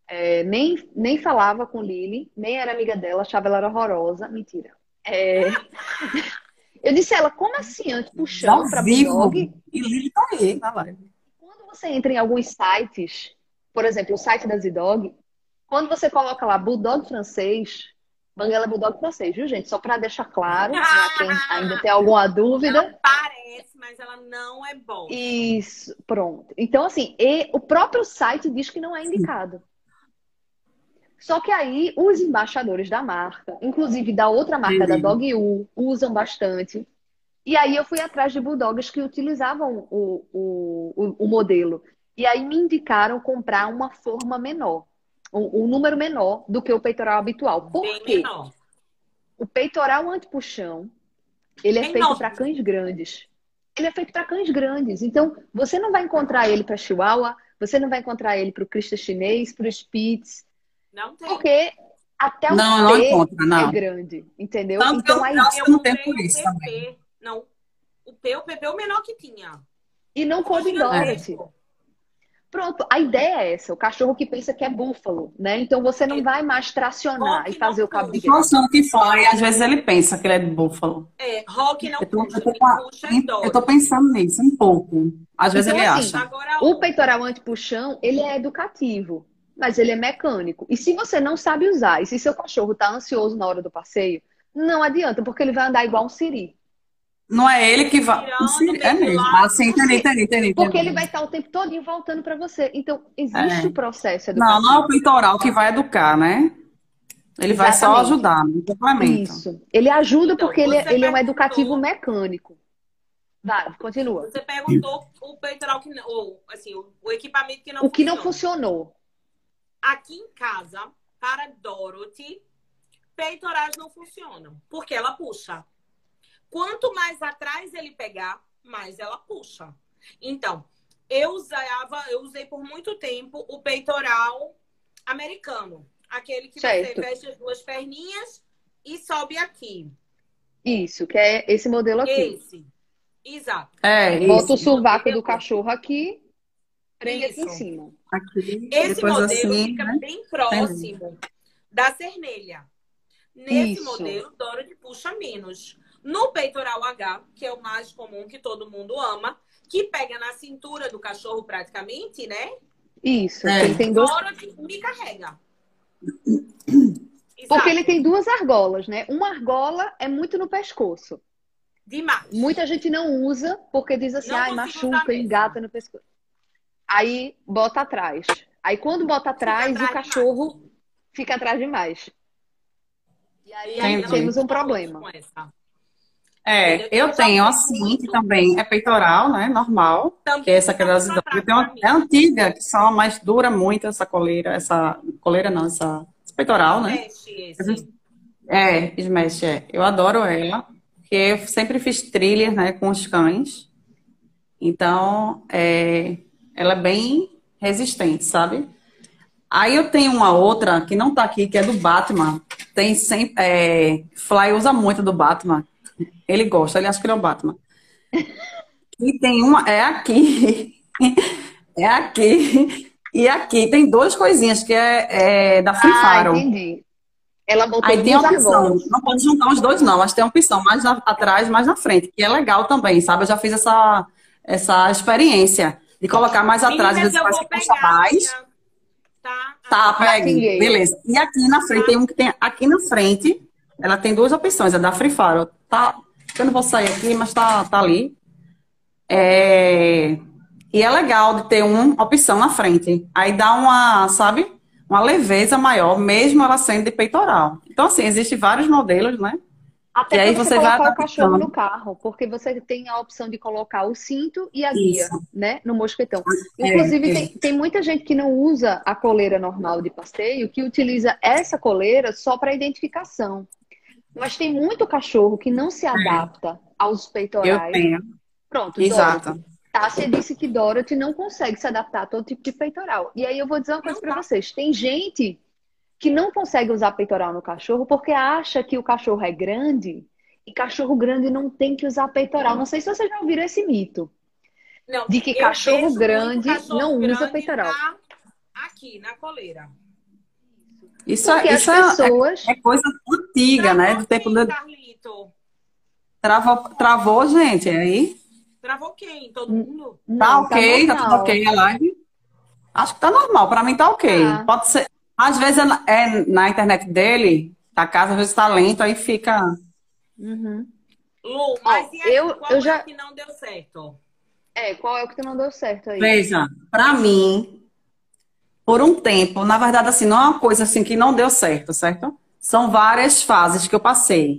S2: Nem falava com Lily, nem era amiga dela, achava ela horrorosa. Mentira. É, eu disse a ela, como assim,
S3: Ao
S2: antipuxão para
S3: vivo.
S2: bulldog?
S3: E Lili tá aí na live.
S2: Quando você entra em alguns sites, por exemplo, o site da Zidog, quando você coloca lá bulldog francês, Banguela é bulldog francês, viu, gente? Só para deixar claro, né, quem ainda tem alguma dúvida.
S1: Ela parece, mas ela não é boa.
S2: Isso, pronto. Então, assim, o próprio site diz que não é indicado. Só que aí, os embaixadores da marca, inclusive da outra marca, da
S3: Entendi.
S2: Dog U, usam bastante. E aí eu fui atrás de bulldogs que utilizavam o modelo. E aí me indicaram comprar uma forma menor, um número menor do que o peitoral habitual. Por
S1: Bem
S2: quê?
S1: menor.
S2: O peitoral antipuxão, ele é
S1: É
S2: feito para
S1: enorme.
S2: cães grandes. Ele é feito para cães grandes. Então, você não vai encontrar ele para Chihuahua, você não vai encontrar ele para o Crista chinês, para o Spitz,
S1: Não tem.
S2: porque até o
S3: Não, não
S2: P
S3: encontra,
S2: é
S3: não.
S2: grande, entendeu?
S3: Tanto que
S2: Então, aí,
S3: eu acho
S1: Eu
S3: que não tem
S1: comprei
S3: por
S1: o
S3: isso também.
S1: PP. Não. O PP é o menor que tinha.
S2: e não
S1: Ficou
S2: coube em Dorothy.
S1: gigantesco.
S2: Pronto, a ideia é essa, o cachorro que pensa que é búfalo, né? Então você não vai mais tracionar e
S1: Rock
S2: fazer
S1: não
S2: o cabo de
S3: O
S2: guerra.
S1: puxa.
S3: Faustão que fly, às vezes ele pensa que ele é de búfalo.
S1: Rock não
S3: Eu tô,
S1: puxa.
S3: eu tô,
S1: Quem
S3: com a-
S1: puxa é
S3: eu tô
S1: Dodge.
S3: pensando nisso um pouco. Às vezes
S2: Então,
S3: ele
S2: assim,
S3: acha.
S1: Agora
S2: o peitoral antipuxão, ele é educativo, mas ele é mecânico. E se você não sabe usar, e se seu cachorro está ansioso na hora do passeio, Não adianta, porque ele vai andar igual um siri.
S3: Não é ele que vai.
S1: Tirando,
S3: É
S1: meio
S3: mesmo.
S1: lá.
S3: Ah, sim, entendi.
S2: Porque ele vai estar o tempo todo voltando para você. Então, existe
S3: É.
S2: o processo
S3: Não é o
S2: educativo.
S3: peitoral que vai educar, né? Ele vai só
S2: Exatamente.
S3: ajudar, não complementa.
S2: Isso. Ele ajuda
S1: Então,
S2: porque
S1: você
S2: ele é um educativo
S1: perguntou,
S2: mecânico. Vai, continua.
S1: você perguntou o peitoral que não, ou assim, o equipamento que não
S2: O que não
S1: funciona.
S2: funcionou.
S1: Aqui em casa, para Dorothy, peitorais não funcionam, porque ela puxa. Quanto mais atrás ele pegar, mais ela puxa. Então, eu usei por muito tempo o peitoral americano. Aquele que você
S2: Certo.
S1: veste as duas perninhas e sobe aqui.
S2: Isso, que é esse modelo aqui.
S1: Esse. Exato.
S3: É,
S2: Bota o
S3: isso.
S2: sovaco
S1: Modelo.
S2: do cachorro aqui, prende aqui em
S1: Isso.
S2: cima.
S3: Aqui,
S1: Esse
S3: depois
S1: modelo
S3: assim,
S1: fica
S3: né?
S1: bem próximo da cernelha. Nesse
S2: Isso.
S1: modelo, Dorothy puxa menos. No peitoral H, que é o mais comum, que todo mundo ama, que pega na cintura do cachorro praticamente, né?
S2: Isso.
S3: É.
S2: Ele tem dois.
S1: Dorothy me carrega.
S2: Porque
S1: Exato.
S2: ele tem duas argolas, né? Uma argola é muito no pescoço.
S1: Demais.
S2: Muita gente não usa porque diz assim,
S1: Não
S2: ai,
S1: consigo usar
S2: machuca,
S1: mesmo.
S2: engata no pescoço. Aí bota atrás. Aí quando bota atrás,
S1: atrás
S2: o cachorro fica atrás demais. E aí
S3: Entendi.
S2: temos um
S1: fica
S2: problema.
S1: com essa.
S3: É, eu tenho assim, que também é peitoral, né? Normal. Que é essa que é das idosas. Eu tenho é antiga, que só, mas dura muito essa coleira. Essa coleira não, esse peitoral, né?
S1: Mexe esse.
S3: É, Smash, é. Eu adoro ela, porque eu sempre fiz trilhas, né, com os cães. Então, ela é bem resistente, sabe? Aí eu tenho uma outra que não tá aqui, que é do Batman. Tem sempre, Fly usa muito do Batman. Ele gosta, ele acha que ele é o Batman. E tem uma, é aqui. É aqui. E aqui tem duas coisinhas, que é da Free Faro.
S2: Entendi. Ela botou
S3: Aí tem a
S2: duas
S3: opção,
S2: argolas.
S3: não pode juntar os dois não, mas tem uma opção mais atrás, mais na frente, que é legal também, sabe? Eu já fiz essa experiência de colocar mais atrás, às
S1: Meninas,
S3: vezes
S1: eu
S3: parece
S1: vou
S3: que puxa
S1: pegar a
S3: mais.
S1: minha, tá?
S3: Tá, pegue,
S2: Peguei.
S3: beleza. E aqui na frente, tem um que tem aqui na frente, ela tem duas opções, é da Free Faro. Tá, eu não vou sair aqui, mas tá ali. E é legal de ter uma opção na frente. Aí dá uma, sabe? Uma leveza maior, mesmo ela sendo de peitoral. Então, assim, existem vários modelos, né?
S2: Até
S3: E aí
S2: para
S3: você vai
S2: colocar o cachorro
S3: adaptando.
S2: no carro, porque você tem a opção de colocar o cinto e a guia,
S3: Isso.
S2: né, no mosquetão. Inclusive, tem muita gente que não usa a coleira normal de passeio, que utiliza essa coleira só para identificação. Mas tem muito cachorro que não se adapta aos
S3: Eu
S2: peitorais.
S3: tenho.
S2: Pronto,
S3: Exato.
S2: Dorothy. Tássia disse que Dorothy não consegue se adaptar a todo tipo de peitoral. E aí eu vou dizer uma coisa para vocês. Tem gente que não consegue usar peitoral no cachorro porque acha que o cachorro é grande e cachorro grande não tem que usar peitoral. Não sei se vocês já ouviram esse mito.
S1: Não,
S2: De que
S1: eu
S2: cachorro
S1: vejo muito
S2: grande
S1: cachorro
S2: não usa
S1: grande
S2: peitoral.
S1: aqui, na coleira.
S3: Isso,
S2: Porque as
S3: isso
S2: pessoas...
S3: é coisa antiga, né? Do tempo do...
S1: Carlito.
S3: Travou, gente, aí.
S1: Travou quem? Todo mundo?
S3: Tá
S2: Não,
S3: ok, tá tudo
S2: normal.
S3: ok a live. Acho que tá normal, pra mim tá ok.
S2: Tá.
S3: Pode ser. Às vezes é na internet dele, da casa, às vezes tá lento, aí fica.
S2: Uhum.
S1: Lu, mas e aí,
S2: eu
S1: qual
S2: já-
S1: é o que não deu certo?
S2: Qual é o que não deu certo aí?
S3: Veja, pra mim, por um tempo, na verdade, assim, não é uma coisa assim que não deu certo, certo? São várias fases que eu passei.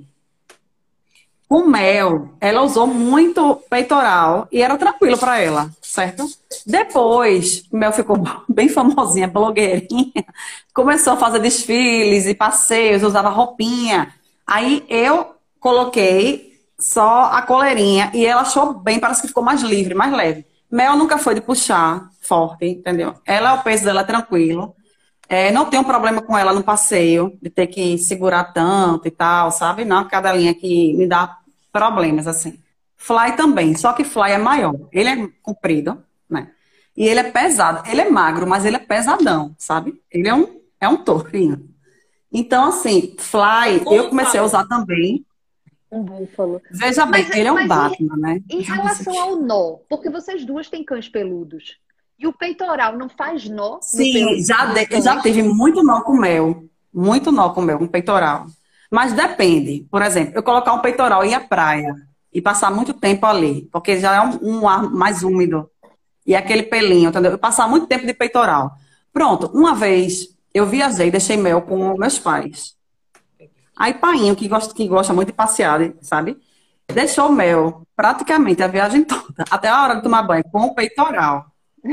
S3: Com Mel, ela usou muito peitoral e era tranquilo pra ela, certo? Depois, Mel ficou bem famosinha, blogueirinha, começou a fazer desfiles e passeios, usava roupinha. Aí eu coloquei só a coleirinha e ela achou bem, parece que ficou mais livre, mais leve. Mel nunca foi de puxar forte, entendeu? Ela, o peso dela é tranquilo. Não tenho problema com ela no passeio, de ter que segurar tanto e tal, sabe? Não, a cadelinha que me dá problemas, assim. Fly também, só que Fly é maior. Ele é comprido, né? E ele é pesado. Ele é magro, mas ele é pesadão, sabe? Ele é um tourinho. Então, assim, Fly, eu comecei a usar também.
S2: Um búfalo.
S3: Veja bem, ele é um
S2: mas
S3: Batman, né?
S2: Em relação ao nó, porque vocês duas têm cães peludos. E o peitoral não faz nó no
S3: Sim,
S2: pelo
S3: já
S2: dos
S3: eu já
S2: cães?
S3: tive muito nó com Mel. Muito nó com Mel, com peitoral. Mas depende. Por exemplo, eu colocar um peitoral e ir à praia e passar muito tempo ali, porque já é um ar mais úmido. E aquele pelinho, entendeu? Eu passar muito tempo de peitoral. Pronto, uma vez eu viajei, deixei mel com meus pais. Aí painho, que gosta muito de passear, sabe? Deixou mel praticamente a viagem toda, até a hora de tomar banho, com o peitoral.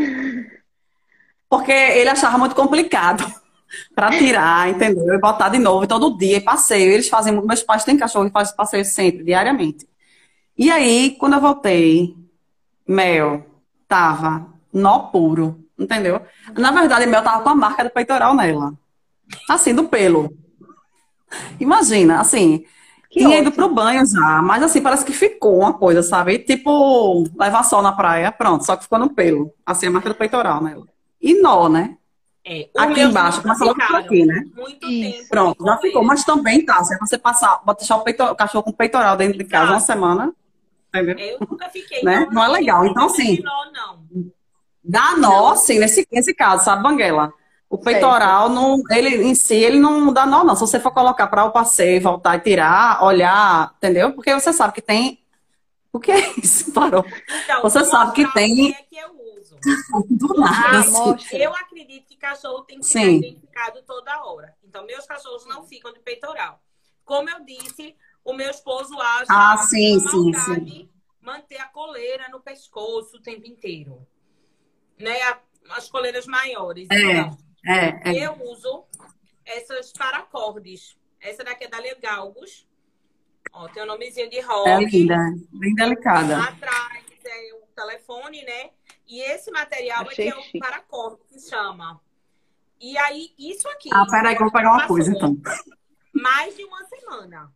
S3: Porque ele achava muito complicado para tirar, entendeu? E botar de novo todo dia, e passeio. Eles fazem, meus pais têm cachorro e fazem passeio sempre, diariamente. E aí, quando eu voltei, mel tava nó puro, entendeu? Na verdade, mel tava com a marca do peitoral nela. Assim, do pelo. Imagina, assim,
S2: Que
S3: tinha ido
S2: ótimo.
S3: pro banho já, mas assim, parece que ficou uma coisa, sabe? Tipo, levar sol na praia, pronto, só que ficou no pelo. Assim, a marca do peitoral nela. E nó, né?
S1: Os
S3: Aqui
S1: meus
S3: embaixo,
S1: nunca
S3: começa logo por
S1: ficaram
S3: aqui, né?
S1: muito
S2: Isso.
S1: tempo de
S3: Pronto, já ficou.
S1: coleira.
S3: Mas também tá, se você passar, deixar o cachorro com peitoral dentro de casa uma
S1: Exato.
S3: semana, entendeu?
S1: Eu nunca fiquei,
S3: Né?
S1: então eu
S3: Não
S1: não
S3: é
S1: tenho
S3: legal. Então,
S1: problema de
S3: assim,
S1: nó, não.
S3: dá nó,
S2: Não,
S3: sim, nesse caso, sabe, Banguela? O
S2: certo.
S3: peitoral, não, ele em si, ele não dá nó, não. Se você for colocar para o passeio, voltar e tirar, olhar, entendeu? Porque você sabe que tem. O que é isso? Parou.
S1: Então,
S3: Você
S1: vou
S3: sabe que
S1: mostrar o que
S3: tem
S1: é que eu uso.
S3: do nada,
S2: Ah,
S1: Porque
S3: assim.
S1: eu
S2: mostra.
S1: acredito que cachorro tem que ficar
S3: Sim.
S1: identificado toda hora. Então, meus cachorros não ficam de peitoral. Como eu disse, o meu esposo
S3: Ah,
S1: acha
S3: sim,
S1: uma
S3: sim, sim.
S1: maldade manter a coleira no pescoço o tempo inteiro. Né? As coleiras maiores.
S3: É,
S1: Então,
S3: é.
S1: eu uso essas paracordes. Essa daqui é da Legalgos. Ó, tem o nomezinho de
S3: É
S1: rock.
S3: linda, bem delicada.
S1: Atrás é o telefone, né? E esse material aqui
S2: Achei
S1: é o
S2: chique.
S1: paracorde que se chama. E aí, isso
S3: Ah,
S1: aqui
S3: peraí que eu vou pegar uma coisa, então.
S1: passou mais de uma semana.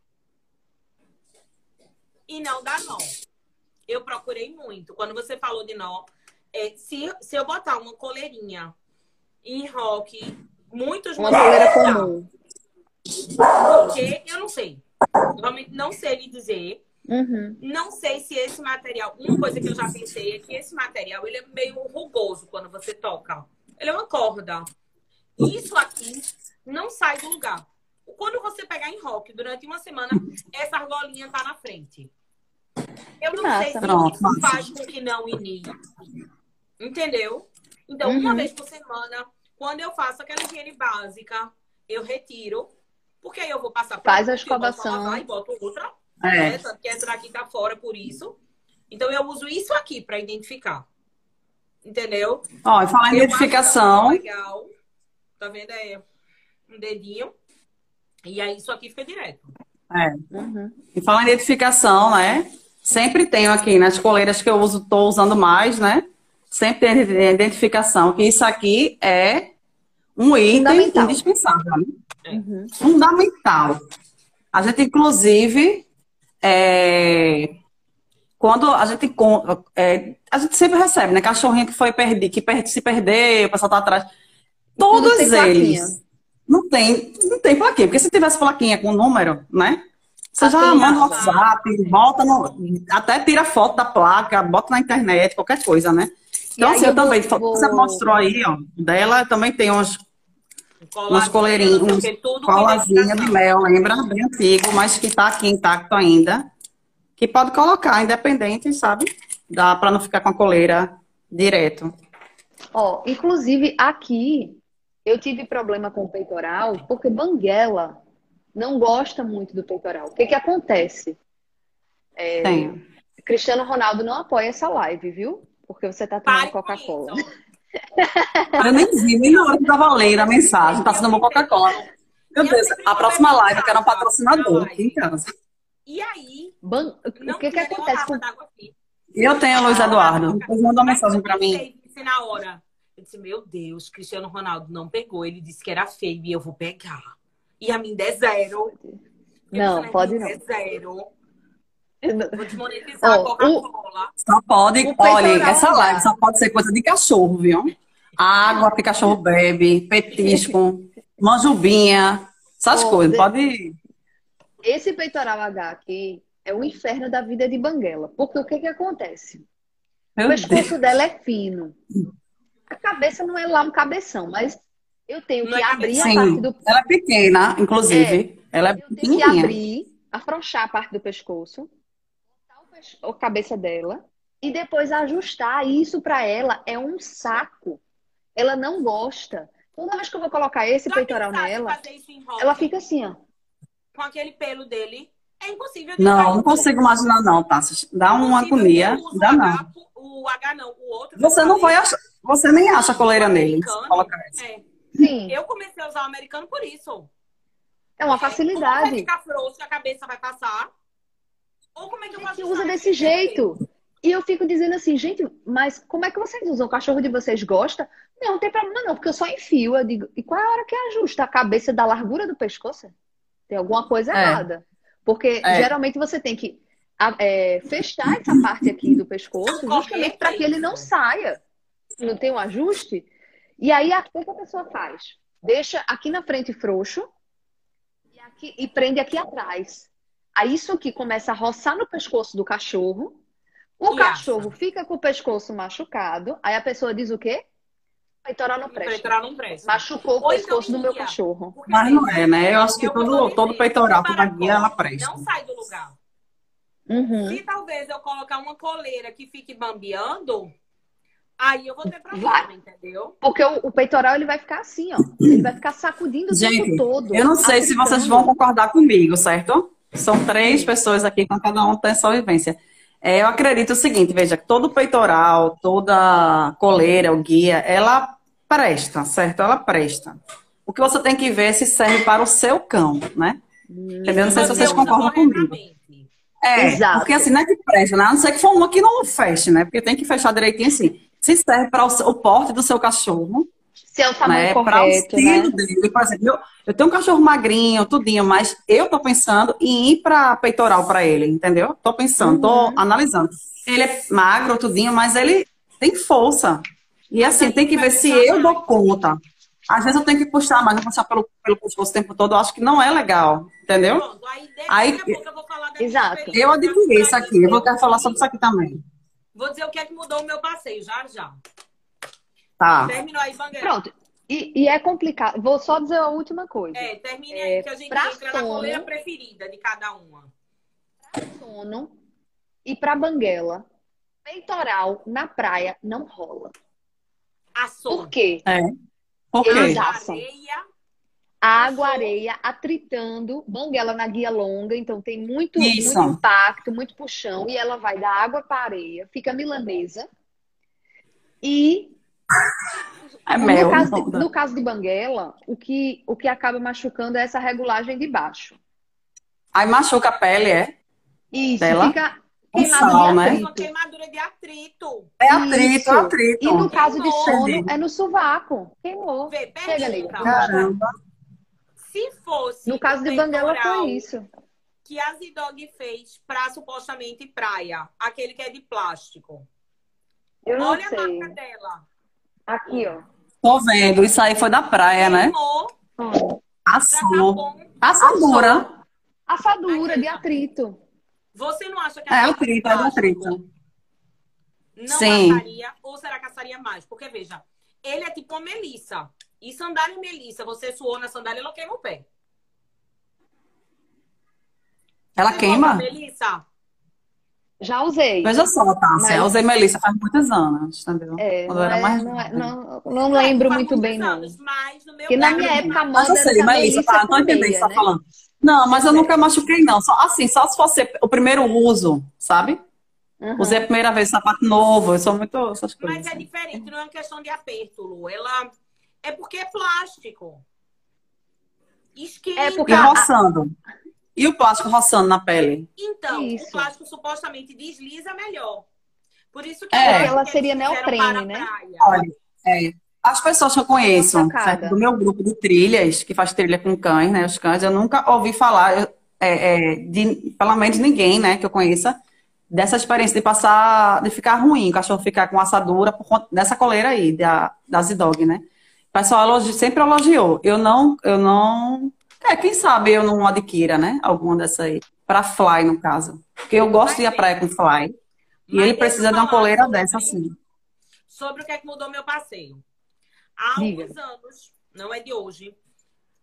S1: E não dá nó. Eu procurei muito. Quando você falou de nó, se eu botar uma coleirinha em rock, muitos
S2: Uma coleira
S1: modelos dá.
S2: comum.
S1: Porque eu não sei. Realmente não sei lhe dizer.
S2: Uhum.
S1: Não sei se esse material... Uma coisa que eu já pensei é que esse material ele é meio rugoso quando você toca. Ele é uma corda. Isso aqui não sai do lugar. Quando você pegar em rock durante uma semana, essa argolinha tá na frente. Eu
S2: Que
S1: não sei
S2: massa.
S1: se
S3: Pronto,
S1: isso faz com que não iniba. Entendeu? Então, uma
S2: Uhum.
S1: vez por semana, quando eu faço aquela higiene básica, eu retiro. Porque aí eu vou passar
S2: Faz a
S1: produto, eu boto pra lavar
S2: escovação.
S1: e boto outra.
S3: é.
S1: Né? Tanto que essa daqui tá fora por isso. Então, eu uso isso aqui pra identificar. Entendeu?
S3: Ó, e falar em
S1: Eu acho que tá muito
S3: identificação,
S1: legal. Tá vendo? É um dedinho. E aí, isso aqui fica direto.
S2: Uhum.
S3: e falar em identificação, né? Sempre tenho aqui nas coleiras que eu uso, tô usando mais, né? Sempre tem identificação, que isso aqui é um item
S2: Fundamental.
S3: indispensável, né?
S2: Uhum.
S3: Fundamental. A gente, inclusive, quando a gente sempre recebe, né? Cachorrinho que foi perdido, se perdeu, o pessoal tá atrás.
S2: E tudo sem
S3: Todos
S2: plaquinha.
S3: eles. Não tem plaquinha, porque se tivesse plaquinha com número, né? Você já manda um
S2: Atualizava.
S3: WhatsApp, bota até tira foto da placa, bota na internet, qualquer coisa, né?
S2: E
S3: Então,
S2: aí
S3: assim, eu
S2: eu
S3: também,
S2: vou,
S3: você
S2: vou...
S3: mostrou aí, ó, dela também tem umas
S1: Colazinha,
S3: coleirinhas,
S1: não sei o
S3: uns
S1: que, tudo com
S3: colazinhas de
S1: identificação.
S3: mel, lembra? Bem antigo, mas que tá aqui intacto ainda. Que pode colocar, independente, sabe? Dá para não ficar com a coleira direto.
S2: Ó, inclusive aqui eu tive problema com o peitoral porque Banguela não gosta muito do peitoral. O que que acontece?
S3: Tenho.
S2: Cristiano Ronaldo não apoia essa live, viu? Porque você tá tomando
S1: Pare com isso.
S2: Coca-Cola.
S3: Eu nem vi, nem na hora que tava lendo a mensagem, tá sendo uma Coca-Cola. Meu
S1: Eu
S3: Deus,
S1: sempre
S3: a
S1: vou
S3: próxima live eu quero um
S1: perguntar na
S3: patrocinador aqui em
S1: live.
S3: casa.
S1: E aí,
S2: O
S1: não
S2: que que
S1: tinha nenhuma
S2: acontece
S1: garrafa
S2: com...
S1: d'água aqui.
S3: Eu tenho, Luiz
S1: Uma garrafa
S3: Eduardo.
S1: de
S3: Depois manda uma
S1: Mas eu
S3: mensagem pra mim.
S1: pensei disse na hora. Eu disse, meu Deus, Cristiano Ronaldo não pegou. Ele disse que era feio e eu vou pegar. E a minha é zero.
S2: Não, pode não.
S1: É zero. Vou desmonetizar a
S2: Ó,
S1: Coca-Cola.
S3: Só pode,
S2: o
S3: olha,
S2: peitoral
S3: essa live
S2: H.
S3: só pode ser coisa de cachorro, viu? Água que cachorro bebe, petisco, manjubinha, essas
S2: Ó,
S3: coisas. Pode.
S2: esse peitoral H aqui é o inferno da vida de Banguela. Porque o que que acontece? O
S3: Meu Deus.
S2: pescoço dela é fino. A cabeça não é lá um cabeção, mas eu tenho
S1: Não
S2: que
S1: é
S2: abrir a
S1: cabeção.
S2: parte
S3: Sim,
S2: do...
S3: ela é pequena, inclusive. Ela é
S2: Eu tenho que
S3: pequenininha.
S2: abrir, afrouxar a parte do pescoço, botar a cabeça dela e depois ajustar. E isso para ela é um saco. Ela não gosta. Toda vez que eu vou colocar esse
S1: Já
S2: peitoral
S1: pensasse em
S2: nela,
S1: fazer isso em
S2: ela
S1: rock
S2: fica assim, ó.
S1: com aquele pelo dele? É impossível de
S3: Não,
S1: usar
S3: não
S1: isso.
S3: consigo imaginar, não, Tassi. Dá uma
S1: Impossível. Eu
S3: agonia.
S1: uso
S3: Dá não.
S1: o H não, o outro que eu
S3: Você não vai
S1: falei,
S3: achar. Você nem acha a
S1: o
S3: coleira nele. Se
S1: americano.
S3: colocar essa.
S1: É.
S2: Sim,
S1: Eu comecei a usar o americano por isso.
S2: é uma
S1: Ou vai
S2: facilidade.
S1: ficar frouxo, a cabeça vai passar. Ou como é que eu faço
S2: Que
S1: isso
S2: usa
S1: na
S2: desse
S1: frente dele?
S2: jeito. E eu fico dizendo assim, gente, mas como é que vocês usam? O cachorro de vocês gosta? Não, não tem problema não, porque eu só enfio. Eu digo, e qual é a hora que ajusta a cabeça da largura do pescoço? Tem alguma coisa
S3: É,
S2: errada. Porque
S3: é.
S2: geralmente você tem que fechar essa parte aqui do pescoço justamente
S1: Correto
S2: para
S1: é
S2: que ele não
S1: isso.
S2: saia. Não tem um ajuste. E aí, o que a pessoa faz? Deixa aqui na frente frouxo e prende aqui atrás. Aí isso aqui começa a roçar no pescoço do cachorro. O
S1: E
S2: cachorro
S1: acha.
S2: fica com o pescoço machucado. Aí a pessoa diz o quê? Peitoral não
S1: E
S2: presta.
S1: peitoral não presta.
S2: Machucou o
S1: Ou então
S2: pescoço do meu
S1: guia.
S2: cachorro.
S1: Porque,
S3: Mas não
S1: veja,
S3: é, né? Eu acho que
S1: é o que eu tô
S3: todo
S1: dizendo.
S3: peitoral
S1: Se
S3: que vai guia, ela
S1: paracorte
S3: presta.
S1: não sai do lugar.
S2: Uhum.
S1: Se talvez eu colocar uma coleira que fique bambeando, aí eu vou ter problema,
S2: Vai.
S1: entendeu?
S2: Porque o peitoral ele vai ficar assim, ó. Ele vai ficar sacudindo o tempo
S3: Gente,
S2: todo.
S3: eu não sei se vocês vão
S2: apitando.
S3: concordar comigo, certo? São 3
S2: Sim.
S3: pessoas aqui, então cada um tem sua vivência. Eu acredito o seguinte, veja, que todo peitoral, toda coleira, o guia, ela presta, certo? Ela presta. O que você tem que ver é se serve para o seu cão, né? Entendeu? Não sei se
S1: Você
S3: vocês
S1: usa
S3: concordam comigo.
S1: corretamente.
S3: Porque
S2: Exato.
S3: assim, não é que presta, né? A não ser que for uma que não feche, né? Porque tem que fechar direitinho assim. Se serve para o porte do seu cachorro,
S2: Se é o tamanho
S3: né? Para o
S2: correto, né?
S3: estilo dele. Por exemplo, eu tenho um cachorro magrinho, tudinho, mas eu tô pensando em ir para peitoral para ele, entendeu? Tô pensando, tô
S2: Uhum.
S3: analisando. Ele é magro, tudinho, mas ele tem força. E
S1: Mas
S3: assim,
S1: aí
S3: tem
S1: ele
S3: que
S1: vai
S3: ver se
S1: puxar
S3: eu dou
S1: mais.
S3: conta. Às vezes eu tenho que puxar, mas não puxar pelo pescoço o tempo todo, eu acho que não é legal, entendeu?
S1: Pronto, aí daqui
S3: Aí
S1: a pouco eu vou falar da minha
S2: Exato.
S1: experiência
S3: eu adquiri isso
S1: pra
S3: aqui, eu vou
S1: dizer
S3: querer falar sobre isso aqui também.
S1: Vou dizer o que é que mudou o meu passeio, já já.
S3: Tá.
S1: Terminou aí, Banguela.
S2: Pronto. E é complicado. Vou só dizer a última coisa.
S1: Termine aí, que a gente
S2: Pra
S1: entra na coleira
S2: sono,
S1: preferida de cada uma.
S2: sono e pra banguela, peitoral na praia não rola.
S1: A sono.
S2: Por quê?
S3: Por
S2: Eles
S3: quê?
S2: assam.
S1: Areia.
S2: Água, areia, atritando, banguela na guia longa, então tem muito
S3: Isso.
S2: impacto, muito puxão, e ela vai da água para areia, fica milanesa. E
S3: É mel.
S2: no caso de banguela, o que acaba machucando é essa regulagem de baixo.
S3: Aí machuca a pele, é?
S2: Isso,
S3: Dela?
S2: fica
S3: Com
S2: queimado
S3: sal,
S2: de
S3: né?
S1: Uma
S2: atrito.
S1: queimadura de atrito.
S3: É atrito,
S2: Isso.
S3: é atrito.
S2: E no caso de
S1: Queimou.
S2: sono,
S3: Entendi.
S2: é no sovaco. Queimou.
S1: Vê,
S2: Chega, amiga.
S1: pergunta.
S3: Caramba.
S1: Se fosse
S2: No caso
S1: o
S2: de banguela
S1: peitoral
S2: foi isso.
S1: que a Z-Dog fez pra supostamente praia, aquele que é de plástico.
S2: Eu não
S1: Olha a
S2: sei.
S1: marca dela.
S2: Aqui, ó.
S3: Tô vendo, isso aí foi da praia, né?
S1: Queimou, já tá
S3: Assou.
S1: bom.
S3: Assadura.
S2: Assadura de atrito.
S1: Você não acha que
S3: É
S1: aquele
S3: atrito,
S1: de
S3: é de
S1: plástico
S3: atrito.
S1: não
S3: Sim.
S1: assaria, ou será que assaria mais? Porque, veja, ele é tipo uma melissa. E sandália melissa, você suou na sandália, ela queima o pé.
S3: Ela
S1: Você
S3: queima?
S1: gosta de melissa?
S2: Já usei.
S3: Veja só, Tássia.
S2: Mas-
S3: Eu usei Melissa faz muitos anos, entendeu?
S2: É,
S3: Quando eu era mais
S2: não lembro
S1: Faz
S2: muito
S1: muitos
S2: bem, não.
S1: anos, mas no meu
S2: Porque na
S1: caso,
S2: minha época a
S3: Mas
S2: moda
S3: eu sei,
S2: era da
S3: Melissa, tá? Não tô
S2: com
S3: entendendo o que
S2: meia,
S3: você tá
S2: né?
S3: falando. Não, mas eu
S2: sei.
S3: nunca machuquei, não. Só, assim, só se fosse o primeiro uso, sabe?
S2: Uhum.
S3: Usei a primeira vez sapato novo, eu sou muito essas coisas.
S1: Mas é
S3: assim.
S1: diferente, não é uma questão de aperto, Lu. Ela é porque é plástico. Esquenta.
S2: É porque
S3: E roçando. E o plástico roçando na pele?
S1: Então,
S2: Isso.
S1: o plástico supostamente desliza melhor. Por isso que
S3: É.
S1: eu acho
S2: Ela
S1: que
S2: seria
S1: eles fizeram
S2: neoprene,
S1: para a
S2: né?
S1: praia.
S3: Olha, as pessoas que eu conheço,
S2: Uma sacada.
S3: certo? Do meu grupo de trilhas, que faz trilha com cães, né? Os cães, eu nunca ouvi falar de, pelo menos ninguém, né, que eu conheça, dessa experiência de ficar ruim, o cachorro ficar com assadura por conta dessa coleira aí, da Z-Dog, né? O pessoal sempre elogiou. Eu não. Quem sabe eu não adquira, né? Alguma dessa aí. Pra Fly, no caso. Porque eu gosto de ir à praia com Fly. E
S1: Mas
S3: ele
S1: deixa
S3: precisa
S1: eu
S3: de uma
S1: falar
S3: coleira
S1: sobre-
S3: dessa, assim.
S1: Sobre o que é que mudou meu passeio. Há
S2: Diga.
S1: alguns anos, não é de hoje,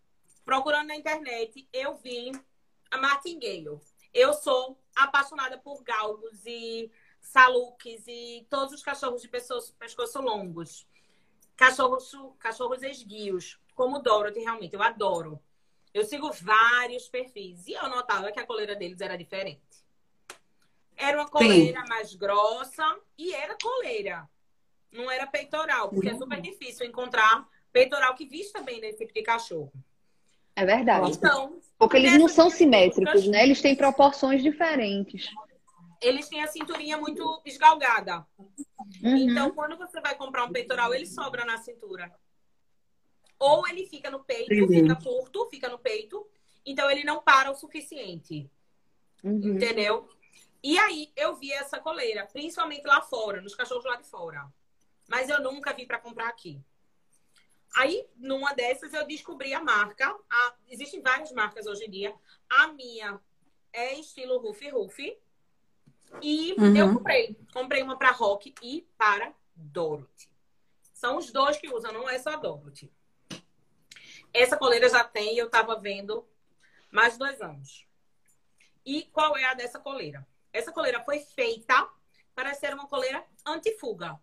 S1: procurando na internet, eu vi a Martingale. Eu sou apaixonada por galgos e saluques e todos os cachorros de pescoço longos. Cachorros esguios, como Dorothy, realmente, eu adoro. Eu sigo vários perfis e eu notava que a coleira deles era diferente. Era uma coleira mais grossa e era coleira. Não era peitoral, porque é super difícil encontrar peitoral que vista bem nesse tipo de cachorro.
S2: É verdade.
S1: Então,
S2: porque eles não são
S1: minhas
S2: simétricos,
S1: buscas,
S2: né? Eles têm proporções diferentes.
S1: eles têm a cinturinha muito esgalgada.
S2: Uhum.
S1: Então, quando você vai comprar um peitoral, ele sobra na cintura. Ou ele fica no peito, fica curto, fica no peito. Então, ele não para o suficiente.
S2: Uhum.
S1: Entendeu? E aí, eu vi essa coleira, principalmente lá fora, nos cachorros lá de fora. Mas eu nunca vi para comprar aqui. Aí, numa dessas, eu descobri a marca. Existem várias marcas hoje em dia. A minha é estilo Ruffy Ruffy. E eu comprei uma para Rock e para Dorothy. São os dois que usam, não é só a Dorothy. Essa coleira já tem, eu tava vendo, mais de 2 anos. E qual é a dessa coleira? Essa coleira foi feita para ser uma coleira antifuga.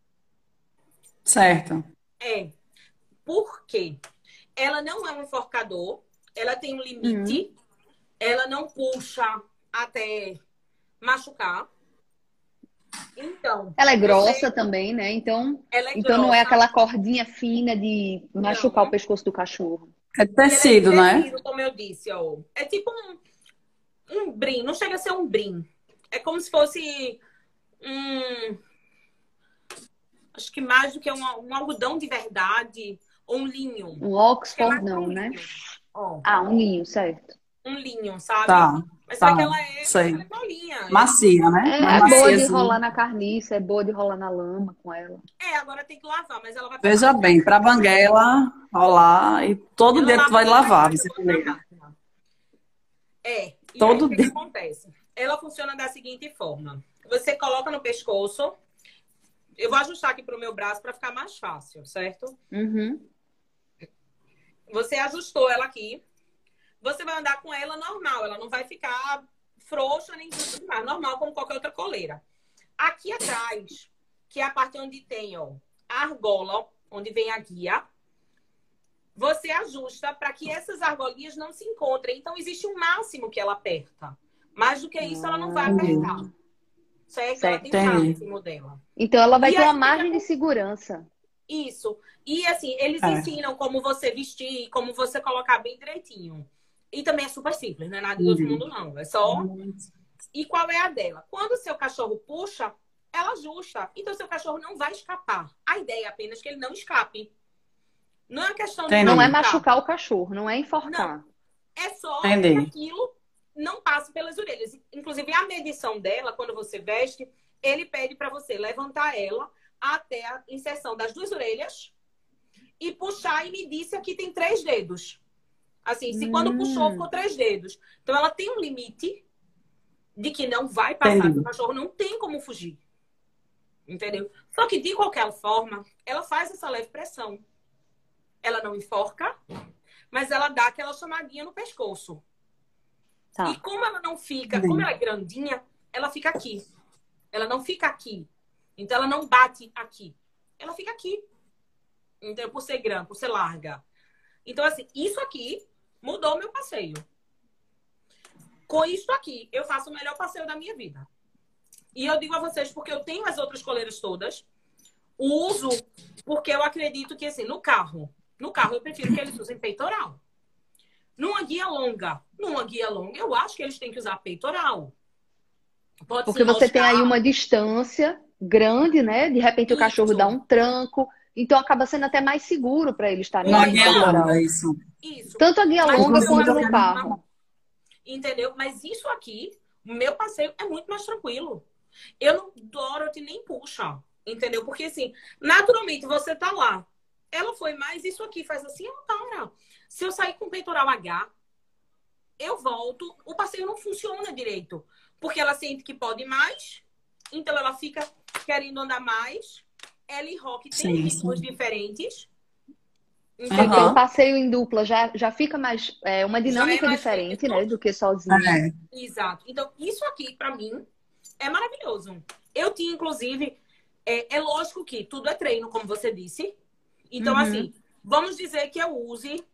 S3: Certo.
S1: Por quê? Ela não é um enforcador, ela tem um limite, ela não puxa até machucar. Então,
S2: ela é grossa também, né? Então, não é aquela cordinha fina de machucar o pescoço do cachorro.
S3: É tecido, né?
S1: Como eu disse, ó. É tipo um brim, não chega a ser um brim. É como se fosse acho que mais do que um algodão de verdade ou um linho.
S2: Um Oxford, não, né? Um linho, certo.
S1: Um linho, sabe?
S3: Tá.
S1: Mas só que ela é molinha.
S3: Macia, né?
S2: É boa de rolar na carniça, é boa de rolar na lama com ela.
S1: Agora tem que lavar, mas ela vai...
S3: Veja bem, pra banguela rolar e todo dia tu vai lavar. Todo dia.
S1: O que acontece? Ela funciona da seguinte forma. Você coloca no pescoço. Eu vou ajustar aqui pro meu braço para ficar mais fácil, certo?
S2: Uhum.
S1: Você ajustou ela aqui. Você vai andar com ela normal. Ela não vai ficar frouxa nem tudo mais. Normal, como qualquer outra coleira. Aqui atrás, que é a parte onde tem a argola, onde vem a guia, você ajusta para que essas argolinhas não se encontrem. Então, existe um máximo que ela aperta. Mais do que isso, ela não vai apertar. Certo? Ela tem um máximo dela.
S2: Então, ela vai ter uma margem de segurança.
S1: Isso. E, assim, eles ensinam como você vestir, como você colocar bem direitinho. E também é super simples, não é nada do outro mundo, não. É só... E qual é a dela? Quando o seu cachorro puxa, ela ajusta. Então, o seu cachorro não vai escapar. A ideia é apenas que ele não escape. Não é questão de...
S2: Não é machucar o cachorro, não é enforcar.
S1: Não. É só que aquilo não passe pelas orelhas. Inclusive, a medição dela, quando você veste, ele pede para você levantar ela até a inserção das 2 orelhas e puxar e medir se aqui tem 3 dedos. Assim, se quando puxou, ficou 3 dedos. Então, ela tem um limite de que não vai passar. O cachorro não tem como fugir. Entendeu? Só que, de qualquer forma, ela faz essa leve pressão. Ela não enforca, mas ela dá aquela chamadinha no pescoço. Tá. E como ela não fica... Como ela é grandinha, ela fica aqui. Ela não fica aqui. Então, ela não bate aqui. Ela fica aqui. Então, por ser grande, por ser larga. Então, assim, isso aqui mudou o meu passeio. Com isso aqui, eu faço o melhor passeio da minha vida. E eu digo a vocês, porque eu tenho as outras coleiras todas. Uso, porque eu acredito que, assim, no carro eu prefiro que eles usem peitoral. Numa guia longa, eu acho que eles têm que usar peitoral.
S2: Porque você tem aí uma distância grande, né? De repente o cachorro dá um tranco. Então acaba sendo até mais seguro para eles estarem
S3: na guia longa, isso.
S2: Tanto a guia longa quanto no carro.
S1: Entendeu? Mas isso aqui, o meu passeio é muito mais tranquilo. Eu não Dorothy nem puxa. Entendeu? Porque assim, naturalmente você tá lá. Ela foi mais, isso aqui faz assim, ela para. Se eu sair com o peitoral H, eu volto, o passeio não funciona direito. Porque ela sente que pode mais, então ela fica querendo andar mais. Ela e Rock têm ritmos diferentes.
S2: Porque o
S1: Entendeu?
S2: passeio em dupla já fica mais uma
S1: Já é
S2: dinâmica
S1: mais
S2: diferente,
S1: lento.
S2: né, do que sozinho.
S3: É.
S1: Exato. Então, isso aqui, pra mim, é maravilhoso. Eu tinha, inclusive, é lógico que tudo é treino, como você disse. Então, assim, vamos dizer que eu use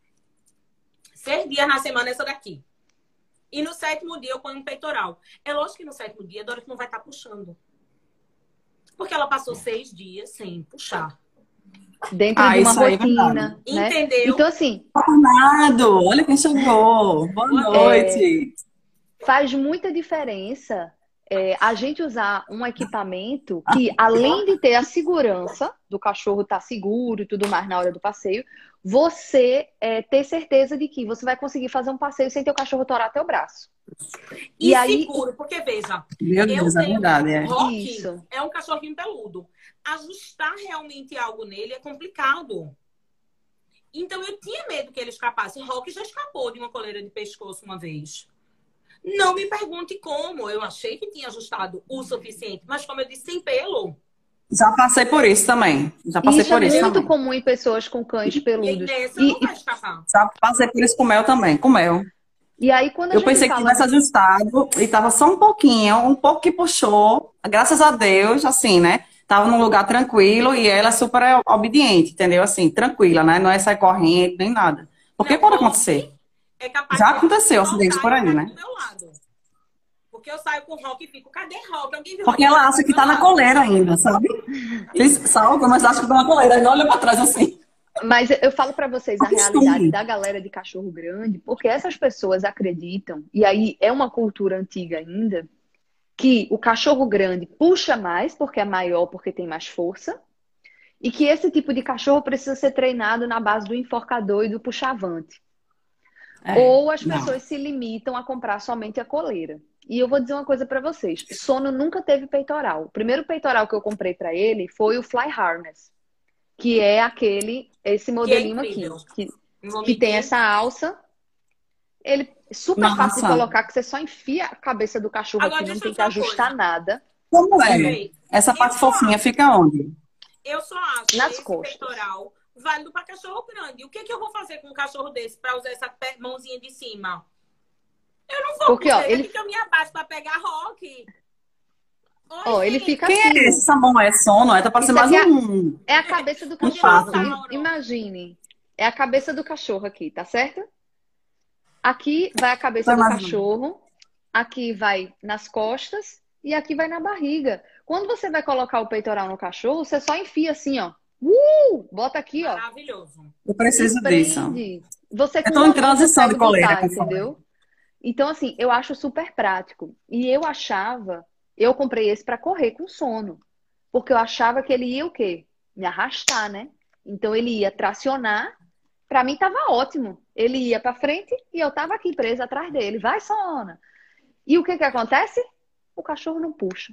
S1: 6 dias na semana essa daqui. E no 7º dia eu ponho um peitoral. É lógico que no 7º dia a Dorothy não vai estar puxando. Porque ela passou 6 dias sem puxar.
S2: Dentro de uma
S3: Isso aí é verdade.
S2: rotina, né?
S1: Entendeu?
S2: Então, assim,
S3: Fernando, olha quem chegou. Boa noite.
S2: faz muita diferença a gente usar um equipamento que, além de ter a segurança do cachorro estar seguro e tudo mais na hora do passeio, você ter certeza de que você vai conseguir fazer um passeio sem ter o cachorro torar teu braço.
S1: E
S2: aí,
S1: seguro, porque veja,
S3: Meu Deus, é verdade.
S1: Rocky
S2: Isso.
S1: é um cachorrinho peludo. Ajustar realmente algo nele é complicado. Então eu tinha medo que ele escapasse. Rocky já escapou de uma coleira de pescoço uma vez. Não me pergunte como. Eu achei que tinha ajustado o suficiente. Mas como eu disse, sem pelo.
S3: Já passei por isso também. Já passei
S2: isso é
S3: por isso
S2: muito
S3: também.
S2: comum em pessoas com cães
S1: E
S2: peludos.
S1: nessa não vai escapar.
S3: Já passei por isso com mel também, com mel.
S2: E aí, quando a
S3: Eu
S2: gente
S3: pensei que
S2: fala
S3: tivesse ajustado e tava só um pouco que puxou. Graças a Deus, assim, né? Tava num lugar tranquilo e ela é super obediente, entendeu? Assim, tranquila, né? Não é sair correndo nem nada. Porque
S1: Não,
S3: pode
S1: Rocky
S3: acontecer.
S1: É capaz
S3: Já
S1: de
S3: aconteceu
S1: soltar
S3: acidentes por
S1: e
S3: aí,
S1: ficar
S3: né?
S1: do meu lado. Porque eu saio com o Rocky e fico, cadê Rocky? Alguém viu
S3: Porque
S1: Rocky?
S3: ela acha que tá na coleira ainda, sabe? Eles saltam, mas acha que tá na coleira e não olha pra trás assim.
S2: Mas eu falo pra vocês a
S3: Costume.
S2: realidade da galera de cachorro grande, porque essas pessoas acreditam, e aí é uma cultura antiga ainda, que o cachorro grande puxa mais porque é maior, porque tem mais força, e que esse tipo de cachorro precisa ser treinado na base do enforcador e do puxavante. Ou as
S3: Não.
S2: pessoas se limitam a comprar somente a coleira. E eu vou dizer uma coisa pra vocês, Sono nunca teve peitoral. O primeiro peitoral que eu comprei pra ele foi o Fly Harness, que é esse modelinho aqui,
S1: incrível.
S2: que tem essa alça. Ele é super fácil de
S3: Nossa.
S2: colocar, que você só enfia a cabeça do cachorro
S1: Agora,
S2: aqui, não
S1: deixa
S2: tem
S1: eu
S2: que
S1: dizer uma
S2: ajustar
S1: coisa.
S2: nada.
S3: Como é?
S1: Peraí.
S3: Essa parte fofinha fica onde?
S1: Eu só acho
S2: Nas
S1: esse
S2: costas.
S1: peitoral válido para cachorro grande. O que que eu vou fazer com um cachorro desse para usar essa mãozinha de cima? Eu não vou
S2: Porque, ó,
S1: ele fica minha base para pegar Rock. Oi,
S2: Ó, ele
S1: gente.
S2: fica
S3: Quem
S2: assim.
S3: é esse? Essa mão é sono? É? Tá parecendo
S2: Isso
S3: mais
S2: aqui
S3: um...
S2: é a cabeça do
S1: Um
S2: cachorro.
S1: dinossauro.
S2: Imagine. É a cabeça do cachorro aqui, tá certo? Aqui vai a cabeça
S3: Tô
S2: do
S3: imaginando.
S2: cachorro. Aqui vai nas costas. E aqui vai na barriga. Quando você vai colocar o peitoral no cachorro, você só enfia assim, ó. Bota aqui, ó.
S1: Maravilhoso.
S3: Eu preciso
S2: E
S3: disso.
S2: prende. Você com
S3: Eu tô
S2: uma
S3: em
S2: mão
S3: transição
S2: consegue
S3: de coleira,
S2: botar,
S3: por favor.
S2: entendeu? Então, assim, eu acho super prático. E eu comprei esse pra correr com sono. Porque eu achava que ele ia o quê? Me arrastar, né? Então ele ia tracionar. Pra mim tava ótimo. Ele ia pra frente e eu tava aqui presa atrás dele. Vai, Sona. E o que que acontece? O cachorro não puxa.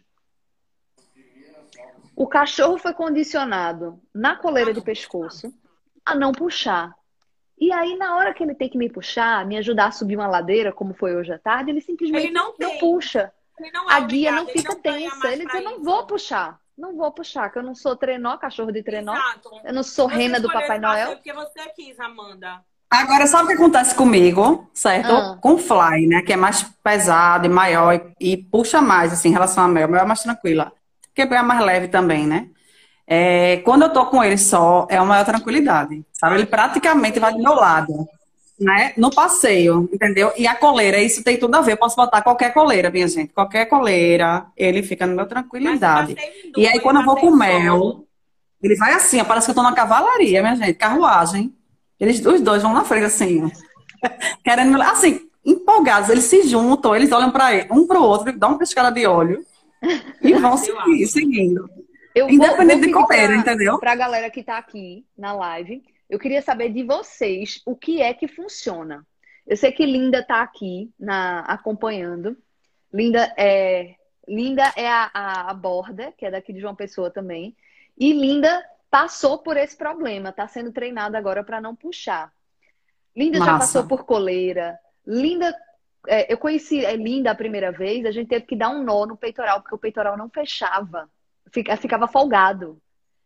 S2: O cachorro foi condicionado na coleira de pescoço a não puxar. E aí, na hora que ele tem que me puxar, me ajudar a subir uma ladeira, como foi hoje à tarde, ele simplesmente
S1: Ele não
S2: não
S1: tem.
S2: puxa.
S1: Ele não é
S2: A guia não
S1: obrigado, ele
S2: fica
S1: não ganha
S2: tensa.
S1: mais
S2: Ele diz,
S1: pra
S2: eu não
S1: isso.
S2: vou puxar. Não vou puxar, que eu não sou trenó, cachorro de trenó.
S1: Exato.
S2: Eu não sou
S1: Você
S2: rena do
S1: escolheu
S2: Papai
S1: esse passeio
S2: Noel.
S1: porque você quis, Amanda.
S3: Agora, sabe o que acontece comigo, certo?
S2: Ah.
S3: Com o Fly, né? Que é mais pesado e maior e puxa mais, assim, em relação a Mel. Mel é mais tranquila. Porque é mais leve também, né? Quando eu tô com ele só, é uma maior tranquilidade, sabe? Ele praticamente vai do meu lado, né? No passeio, entendeu? E a coleira, isso tem tudo a ver. Eu posso botar qualquer coleira, minha gente. Qualquer coleira, ele fica no meu
S1: Mas
S3: tranquilidade.
S1: passeio em
S3: E
S1: dupla
S3: aí, quando eu vou com
S1: passeio
S3: o Mel,
S1: solo.
S3: ele vai assim, ó, parece que eu tô na cavalaria, minha gente. Carruagem. Os dois vão na frente, assim, ó. Querendo, assim, empolgados. Eles se juntam, eles olham para um para o outro, dão uma piscada de olho e vão seguindo.
S2: Eu
S3: Independente de
S2: pedir
S3: coleira, entendeu?
S2: pra galera que tá aqui na live, eu queria saber de vocês o que é que funciona. Eu sei que Linda tá aqui acompanhando. Linda é a Borda, que é daqui de João Pessoa também. E Linda passou por esse problema, tá sendo treinada agora para não puxar. Linda já
S3: Massa.
S2: passou por coleira. Linda, eu conheci a Linda a primeira vez, a gente teve que dar um nó no peitoral, porque o peitoral não fechava. Ficava folgado.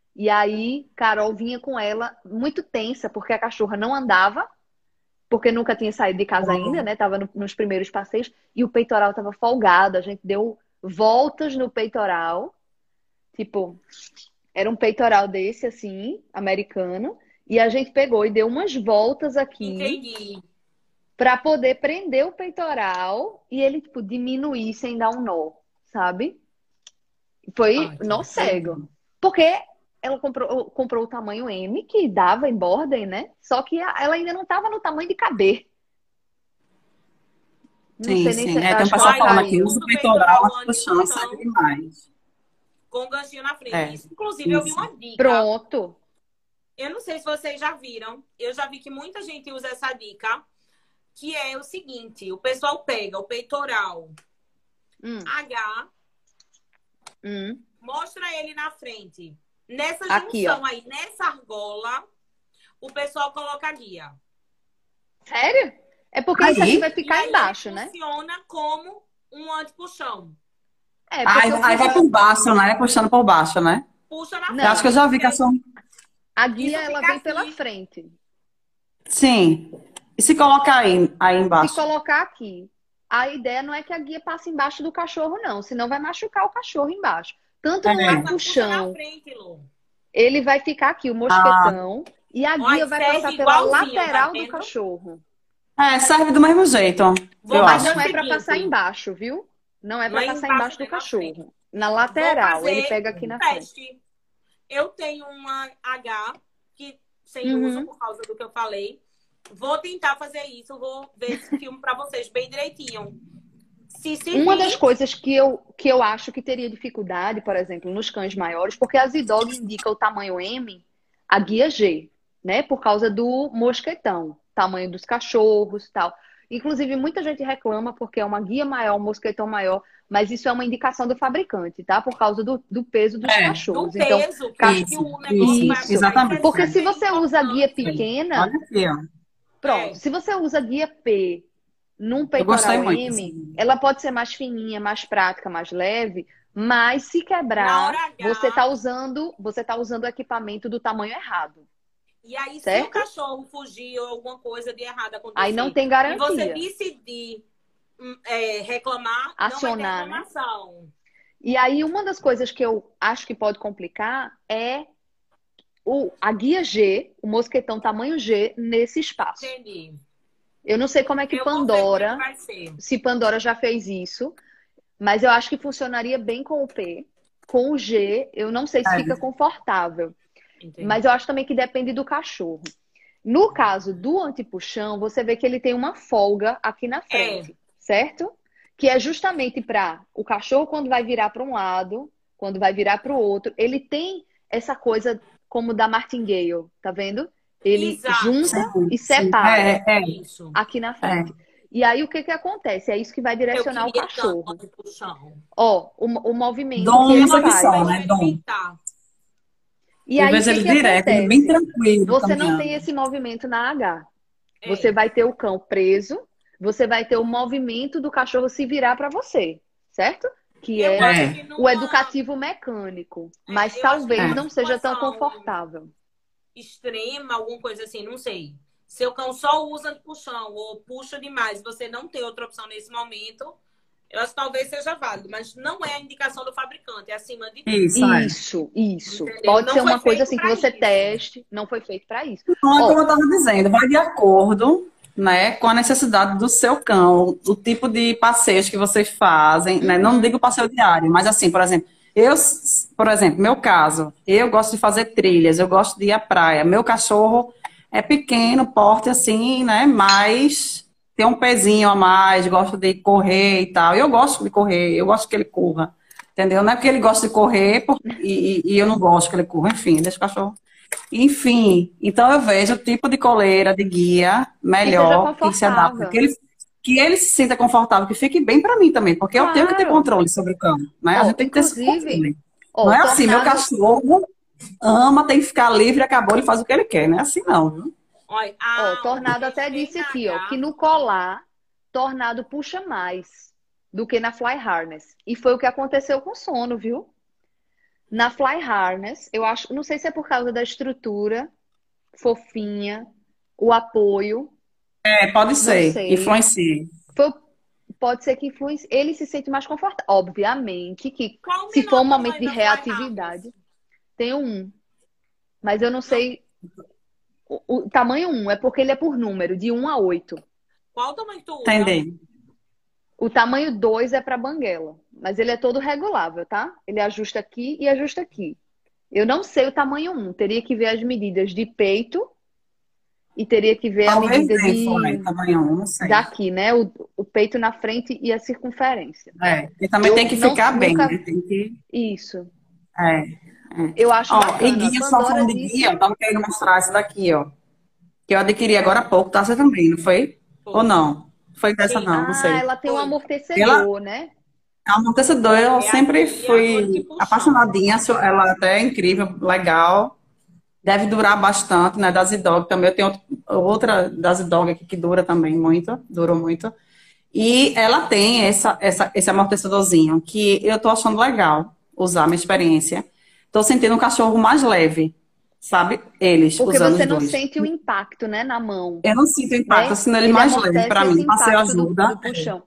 S2: E aí, Carol vinha com ela muito tensa, porque a cachorra não andava, porque nunca tinha saído de casa ainda, né? Tava nos primeiros passeios, e o peitoral tava folgado. A gente deu voltas no peitoral, tipo, era um peitoral desse, assim, americano, e a gente pegou e deu umas voltas aqui
S1: Entendi.
S2: pra poder prender o peitoral e ele, tipo, diminuir sem dar um nó, sabe? Foi nó cego. Porque ela comprou o tamanho M, que dava em Borden, né? Só que ela ainda não tava no tamanho de caber. Não
S3: Sim,
S2: sei nem se...
S3: sim. É,
S2: Eu
S3: tem um
S2: acho que
S3: pessoal
S2: ela
S3: falando aqui,
S2: caiu.
S3: usa o
S1: Do
S3: peitoral,
S1: peitoral
S3: mas puxando
S1: antes,
S3: serve
S1: então,
S3: demais.
S1: com o ganchinho na frente.
S3: É,
S1: Isso, inclusive, eu vi
S3: isso.
S1: uma dica.
S2: Pronto.
S1: Eu não sei se vocês já viram. Eu já vi que muita gente usa essa dica, que é o seguinte: o pessoal pega o peitoral
S2: Hum,
S1: H,
S2: hum.
S1: mostra ele na frente. Nessa
S2: Aqui, ó.
S1: junção aí, nessa argola, o pessoal coloca a guia.
S2: Sério? É porque isso aqui
S3: Aí,
S2: vai
S1: E
S2: ficar
S1: aí
S2: embaixo,
S1: ele
S2: né?
S1: funciona como um antipuxão.
S2: É,
S3: aí,
S2: porque eu
S3: aí
S2: fiz
S3: vai
S2: isso.
S3: por baixo, né? Puxando por baixo, né?
S1: Puxa na
S3: Eu acho que eu
S2: Não.
S1: frente.
S3: já vi que a sua...
S2: A guia,
S1: Isso
S2: ela
S1: fica
S2: vem pela
S1: assim.
S2: frente.
S3: Sim. E se colocar aí
S2: Se
S3: embaixo?
S2: colocar aqui, a ideia não é que a guia passe embaixo do cachorro, não. Senão vai machucar o cachorro embaixo. Tanto no
S3: É.
S1: Mas puxa na
S2: antepuxão,
S1: frente, Lu.
S2: ele vai ficar aqui, o
S3: Ah,
S2: mosquetão, e a
S1: Olha,
S2: guia vai
S1: serve
S2: passar pela
S1: igualzinho, tá
S2: lateral do
S1: vendo?
S2: cachorro.
S3: serve do mesmo jeito,
S1: Vou
S3: eu
S2: Mas
S1: fazer
S3: acho.
S2: não
S1: o
S2: é para passar
S1: seguinte.
S2: embaixo, viu? Não é
S1: Não
S2: para
S1: é
S2: passar
S1: embaixo,
S2: embaixo do
S1: nem na frente.
S2: cachorro. Na
S1: Vou
S2: lateral, ele
S1: fazer
S2: pega aqui
S1: um
S2: na frente.
S1: teste. Eu tenho uma H que sem uso,
S2: Uhum.
S1: por causa do que eu falei. Vou tentar fazer isso. Vou ver esse filme pra vocês bem direitinho. Se
S2: Uma das
S1: servir,
S2: coisas que eu acho que teria dificuldade, por exemplo, nos cães maiores, porque a Z-Dog indica o tamanho M, a guia G, né? Por causa do mosquetão, tamanho dos cachorros e tal. Inclusive, muita gente reclama porque é uma guia maior, um mosquetão maior, mas isso é uma indicação do fabricante, tá? Por causa do peso dos
S3: É,
S1: do
S2: cachorros. Então,
S1: peso, que aí
S3: isso,
S1: o negócio
S3: isso,
S1: vai,
S2: isso.
S1: vai
S3: exatamente.
S2: Porque
S1: ser
S2: se
S3: É.
S2: você usa a guia
S1: importante.
S2: pequena,
S3: Olha aqui, ó.
S2: pronto,
S1: É,
S2: se você usa a guia P num
S3: Eu gostei
S2: peitoral
S3: muito dessa
S2: M,
S3: dica.
S2: ela pode ser mais fininha, mais prática, mais leve, mas se
S1: na
S2: quebrar,
S1: hora
S2: você
S1: H.
S2: tá usando o equipamento do tamanho errado,
S1: E aí, se o
S2: certo?
S1: cachorro fugir ou alguma coisa de errado
S2: Aí não
S1: acontecer
S2: tem
S1: e você
S2: garantia.
S1: decidir reclamar, não vai ter
S2: Acionar, né?
S1: reclamação.
S2: E aí uma das coisas que eu acho que pode complicar é a guia G, o mosquetão tamanho G, nesse espaço.
S1: Entendi.
S2: Eu não sei como é que
S1: Eu vou ver como é que vai ser.
S2: se Pandora já fez isso, mas eu acho que funcionaria bem com o P. Com o G, eu não sei se fica
S3: É,
S2: confortável.
S1: Entendi.
S2: Mas eu acho também que depende do cachorro. No caso do antipuxão, você vê que ele tem uma folga aqui na frente, certo? Que é justamente para o cachorro, quando vai virar para um lado, quando vai virar para o outro, ele tem essa coisa como da Martingale, tá vendo? Ele
S1: Exato.
S2: junta
S3: sim,
S2: e
S3: sim.
S2: separa
S1: Isso.
S2: aqui na
S3: É.
S2: frente. E aí o que que acontece? É isso que vai
S1: Eu
S2: direcionar o
S1: queria tanto
S2: cachorro.
S1: de puxão.
S2: Ó, o movimento que
S3: Dom
S2: ele
S3: nessa
S1: Depois a gente
S2: faz.
S1: vai
S3: opção, né? Dom.
S1: experimentar.
S2: E
S3: Eu
S2: aí o
S3: vejo
S2: que
S3: ele
S2: que
S3: direto, ele é bem
S2: acontece?
S3: tranquilo,
S2: Você não tem
S3: caminhando.
S2: esse movimento na H.
S1: É.
S2: Você vai ter o cão preso, você vai ter o movimento do cachorro se virar para você, certo? Que
S1: Eu
S2: é
S1: acho
S3: É,
S1: que
S2: o
S1: numa.
S2: educativo mecânico, mas
S1: Eu acho que
S2: talvez
S3: é.
S1: numa
S2: não seja tão
S1: situação
S2: confortável.
S1: extrema, alguma coisa assim, não sei. Seu cão só usa de puxão ou puxa demais, você não tem outra opção nesse momento, eu acho que talvez seja válido, mas não é a indicação do fabricante, é acima de tudo.
S3: Isso, é.
S2: Isso.
S1: Entendeu?
S2: Pode
S1: Não
S2: ser
S1: foi
S2: uma coisa
S1: feito
S2: assim que
S1: para
S2: você
S1: isso.
S2: teste, não foi feito para isso.
S3: Então, é como
S2: Ó,
S3: eu estava dizendo, vai de acordo, né, com a necessidade do seu cão, o tipo de passeios que vocês fazem, né? Não digo passeio diário, mas assim, por exemplo, meu caso, eu gosto de fazer trilhas, eu gosto de ir à praia. Meu cachorro é pequeno, porte assim, né, mas tem um pezinho a mais, gosta de correr e tal. Eu gosto de correr, eu gosto que ele corra, entendeu? Não é porque ele gosta de correr e eu não gosto que ele corra, enfim, deixa o cachorro. Enfim, então eu vejo o tipo de coleira, de guia
S2: que seja
S3: melhor, que se adapte,
S2: confortável.
S3: que ele se sinta confortável, que fique bem para mim também, porque eu tenho que ter
S2: Claro.
S3: controle sobre o cão, né? A
S2: Ó,
S3: gente tem que ter esse
S2: inclusive,
S3: controle. Não
S2: ó,
S3: é assim, meu
S2: Tornado.
S3: cachorro ama, tem que ficar livre, acabou, ele faz o que ele quer, não é assim não, viu?
S1: Olha,
S2: Ó, Tornado até disse aqui, ó, que no colar, Tornado puxa mais do que na Fly Harness. E foi o que aconteceu com o Sono, viu? Na Fly Harness, eu acho, não sei se é por causa da estrutura fofinha, o apoio,
S3: Pode
S2: não
S3: ser.
S2: sei.
S3: Influencia.
S2: Foi- Pode ser que influencie. Ele se sente mais confortável. Obviamente que
S1: Qual o
S2: se for
S1: menor
S2: um momento
S1: tamanho
S2: de
S1: da Fly Harness?
S2: reatividade, tem um, mas eu não
S1: Não,
S2: sei o tamanho um, é porque ele é por número, de 1 a 8.
S1: qual o tamanho que tu usa?
S3: Entendi.
S2: O tamanho 2 é para banguela, mas ele é todo regulável, tá? Ele ajusta aqui e ajusta aqui. Eu não sei o tamanho um, teria que ver as medidas de peito e teria que ver a
S3: Talvez
S2: medida
S3: dê, Fly,
S2: de
S3: tamanho 1, não sei.
S2: daqui, né? O peito na frente e a circunferência.
S3: E também tem
S2: Eu
S3: que
S2: não
S3: ficar bem,
S2: nunca
S3: né? Tem que.
S2: isso.
S3: É, é.
S2: Eu acho
S3: Ó, e
S2: bacana.
S3: guia, só
S2: Pandora
S3: falando de guia,
S2: disse
S3: eu tava querendo mostrar essa daqui, ó. Que eu adquiri agora há pouco, tá? Você também, não foi? Ou
S1: Foi.
S3: não? Foi dessa
S1: Sim,
S3: não, não
S2: ah,
S3: sei.
S2: ela tem um
S1: foi.
S3: Ela,
S2: amortecedor, né?
S3: a amortecedor, eu
S1: É a
S3: sempre
S1: guia
S3: fui
S1: anti-puxão.
S3: apaixonadinha, ela até é incrível, legal. Deve durar bastante, né? Da Zidog também. Eu tenho outra da Zidog aqui que dura também muito, durou muito. E ela tem esse amortecedorzinho que eu tô achando legal usar, minha experiência. Tô sentindo um cachorro mais leve, sabe? Eles,
S2: Porque
S3: usando
S2: você
S3: os
S2: não
S3: dois.
S2: sente o impacto, né, na mão,
S3: Eu não sinto impacto, eu
S2: né?
S3: sinto ele
S2: Ele
S3: mais leve
S2: amortece
S3: para
S2: esse
S3: mim. Passeio
S2: impacto do
S3: ajuda.
S2: puxão.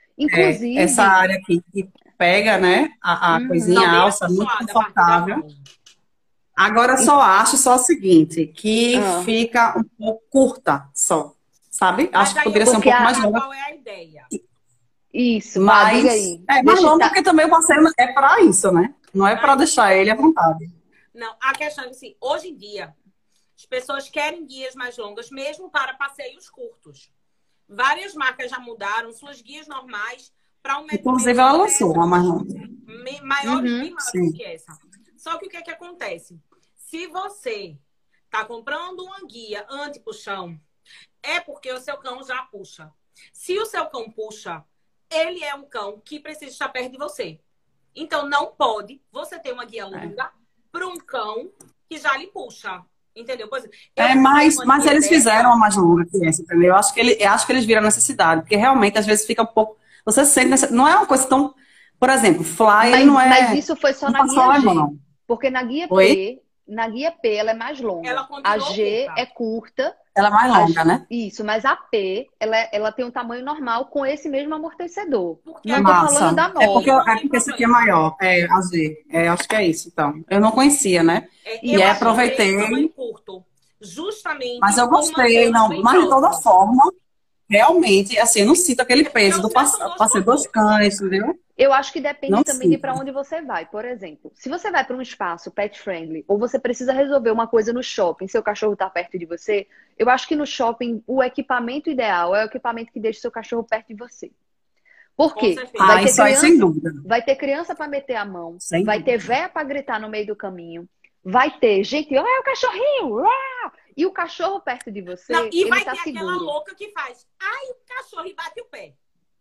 S3: Essa
S2: Inclusive,
S3: área aqui que pega, né? A coisinha,
S1: Não,
S3: a
S1: bem
S3: alça, é muito
S1: acolchoada a parte da
S3: confortável.
S1: mão.
S3: Agora, eu
S2: in-
S3: só acho só o seguinte, que
S2: ah,
S3: fica um pouco curta só, sabe? Acho
S1: Mas
S3: que
S1: aí eu
S3: poderia
S1: vou
S3: ser um
S2: porque
S1: te
S3: pouco mais
S2: a,
S1: explicar
S3: longa,
S1: qual é a ideia.
S2: isso, vá, diga
S3: mas
S2: aí.
S3: é mais
S2: Deixa
S3: longa
S2: tá.
S3: porque também o passeio é para isso, né? Não é para
S1: Aí,
S3: deixar ele à vontade.
S1: não, a questão é que assim, hoje em dia, as pessoas querem guias mais longas, mesmo para passeios curtos. Várias marcas já mudaram suas guias normais para 1,5 m
S3: Inclusive,
S1: de
S3: ela lançou uma mais
S1: diâmetro,
S3: longa.
S1: maiores, bem
S2: Uhum.
S1: maiores
S3: Sim.
S1: que essa. Só que o que é que acontece? Se você está comprando uma guia anti-puxão, é porque o seu cão já puxa. Se o seu cão puxa, ele é um cão que precisa estar perto de você. Então, não pode você ter uma guia
S3: É.
S1: longa para um cão que já lhe puxa. Entendeu? Pois eu
S3: É,
S1: comprei uma
S3: mas
S1: guia
S3: eles fizeram
S1: dessa.
S3: uma mais longa que essa, entendeu? Eu acho que eles viram a necessidade, porque realmente às vezes fica um pouco. Você sente, não é uma coisa tão. Por exemplo, Fly, ele não
S2: Mas
S3: é
S2: isso foi só
S3: um
S2: na
S3: pastor
S2: guia G.
S3: alemão.
S2: Porque
S3: Oi?
S2: Na guia P ela é mais longa.
S1: Ela
S2: A
S1: continuou
S2: G
S1: curta.
S2: é curta.
S3: Ela é mais longa, né?
S2: Isso, mas a P, ela tem um tamanho normal com esse mesmo amortecedor.
S1: Porque
S2: Não
S1: a
S2: tô
S1: guia
S2: falando
S3: Massa.
S2: da
S1: G
S2: nova.
S1: não
S3: É
S1: tem
S3: porque esse aqui é
S1: problema.
S3: maior. É, a Z. É, acho que é isso, então. Eu não conhecia, né? E
S1: Eu
S3: aí
S1: comprei
S3: aproveitei,
S1: em tamanho curto.
S3: mas
S1: Justamente
S3: eu
S1: por
S3: gostei,
S1: mantê-los
S3: não.
S1: bem
S3: Mas de toda
S1: próximos.
S3: forma, realmente, assim, eu não sinto aquele
S1: É porque
S3: peso
S1: ao
S3: do
S1: certo são dois
S3: passeio
S1: por
S3: dos
S1: dois.
S3: cães, entendeu?
S2: Eu acho que depende
S3: Não
S2: também de
S3: sinto.
S2: para onde você vai. Por exemplo, se você vai para um espaço pet friendly ou você precisa resolver uma coisa no shopping, seu cachorro está perto de você, eu acho que no shopping o equipamento ideal é o equipamento que deixa seu cachorro perto de você. Por
S1: Com
S2: quê?
S3: Ah,
S1: certeza.
S3: isso aí sem dúvida.
S2: Vai ter criança para meter a mão,
S3: Sem
S2: vai ter
S3: dúvida.
S2: véia para gritar no meio do caminho, vai ter gente, olha o cachorrinho, uau! E o cachorro perto de
S1: Não,
S2: você,
S1: e
S2: ele
S1: vai
S2: tá
S1: ter aquela
S2: seguro.
S1: louca que faz. Ai, o cachorro e bate o pé.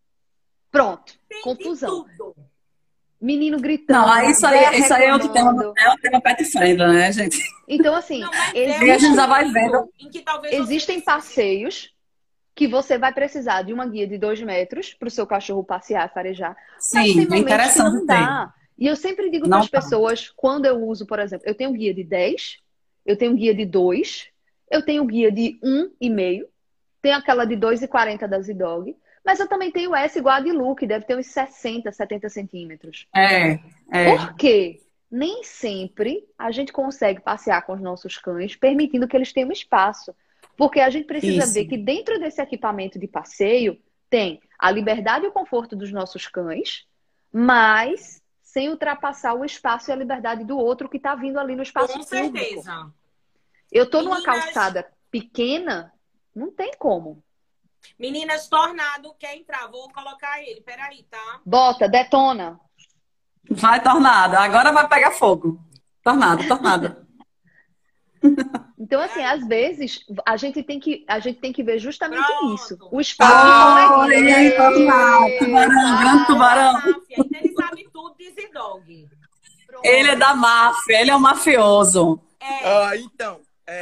S2: Pronto,
S1: Tem de
S2: confusão.
S1: tudo.
S2: Menino
S3: Não,
S2: gritando, véia
S3: isso aí
S2: reclamando.
S3: é o tema pet friendly, né, gente?
S2: Então, assim,
S1: Não, mas é
S3: E
S1: um
S3: a gente já vai
S1: momento
S3: vendo.
S1: em que talvez você
S2: existem
S1: precise.
S2: passeios que você vai precisar de uma guia de 2 metros para o seu cachorro passear, farejar, mas tem
S3: Sim, é
S2: momentos que não
S3: interessante ter.
S2: dá. E eu sempre digo para
S3: Não
S2: as
S3: tá.
S2: pessoas, quando eu uso, por exemplo, eu tenho guia de 10, eu tenho guia de 2, eu tenho guia de 1,5, tenho aquela de 2,40 da Z-Dog, mas eu também tenho essa igual a de Lu, que deve ter uns 60, 70 centímetros.
S3: É, é.
S2: Por quê? Nem sempre a gente consegue passear com os nossos cães, permitindo que eles tenham espaço. Porque a gente precisa
S3: Isso.
S2: ver que dentro desse equipamento de passeio tem a liberdade e o conforto dos nossos cães, mas sem ultrapassar o espaço e a liberdade do outro que está vindo ali no espaço
S1: Com
S2: público.
S1: certeza.
S2: Eu tô numa
S1: Meninas,
S2: calçada pequena, não tem como.
S1: meninas, Tornado quer entrar. Vou colocar ele. Peraí, tá?
S2: Bota, detona.
S3: Vai, tornado. Agora vai pegar fogo. Tornado, tornado.
S2: Então, assim, às vezes a gente tem que ver justamente isso.
S1: Pronto.
S2: O espaço de
S3: Olha aí,
S2: coleguinha.
S3: tornado. Tubarão, grande tubarão.
S1: Máfia. Então ele sabe tudo de Z-Dog.
S3: Ele é da máfia, ele é um mafioso.
S1: É.
S4: Então,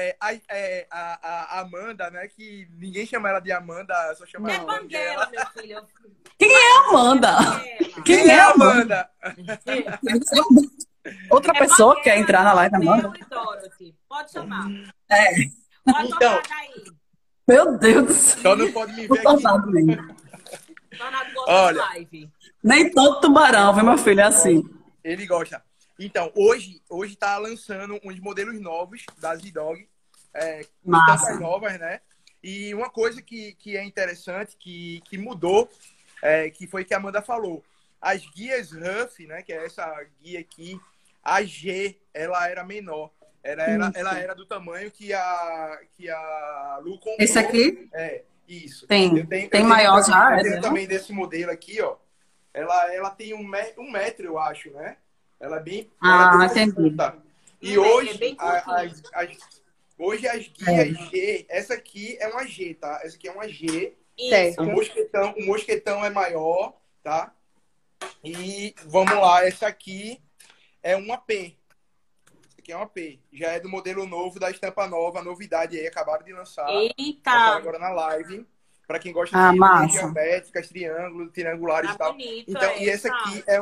S4: a Amanda, né? Que ninguém chama ela de Amanda, só chama
S1: É
S4: ela de
S1: Banguela,
S4: Banguela.
S1: meu filho.
S3: Quem é Amanda?
S1: Banguela.
S3: Quem é Amanda?
S4: Amanda?
S3: Outra pessoa quer entrar na live agora?
S1: Dorothy. Pode chamar.
S3: É.
S1: Pode
S4: Então,
S1: tocar daí.
S3: Meu Deus do céu.
S4: só não pode me
S3: Tô
S4: ver aqui.
S3: cansado mesmo.
S1: Tornado gosta de
S4: Olha.
S1: live.
S3: Nem todo tubarão, viu, meu filho? É assim.
S4: Ele gosta. Então, hoje tá lançando uns modelos novos da Z-Dog. Com
S3: Massa.
S4: estampas novas, né? E uma coisa que é interessante, que mudou, que foi que a Amanda falou. As guias Huff, né? Que é essa guia aqui, a G, ela era menor. Ela era do tamanho que a Lu comprou.
S3: Esse aqui?
S4: Isso.
S3: Tem.
S4: Eu tenho
S3: maior
S4: também,
S3: já,
S4: eu tenho
S3: né?
S4: também desse modelo aqui, ó. Ela tem um metro, eu acho, né? Ela é bem.
S3: Ah,
S4: ela tem
S3: entendi.
S4: curta. E
S1: É
S4: hoje,
S1: bem
S4: hoje as guias G, essa aqui é uma G, tá? Essa aqui é uma G.
S1: Isso.
S4: O mosquetão é maior, tá? E vamos lá, essa aqui é uma P. Essa aqui é uma P. Já é do modelo novo, da estampa nova, novidade aí, acabaram de lançar.
S1: Eita!
S4: Agora na live. Pra quem gosta de
S3: massa.
S4: geométricas, triângulos, triangulares e tal.
S1: Bonito,
S4: Então, e essa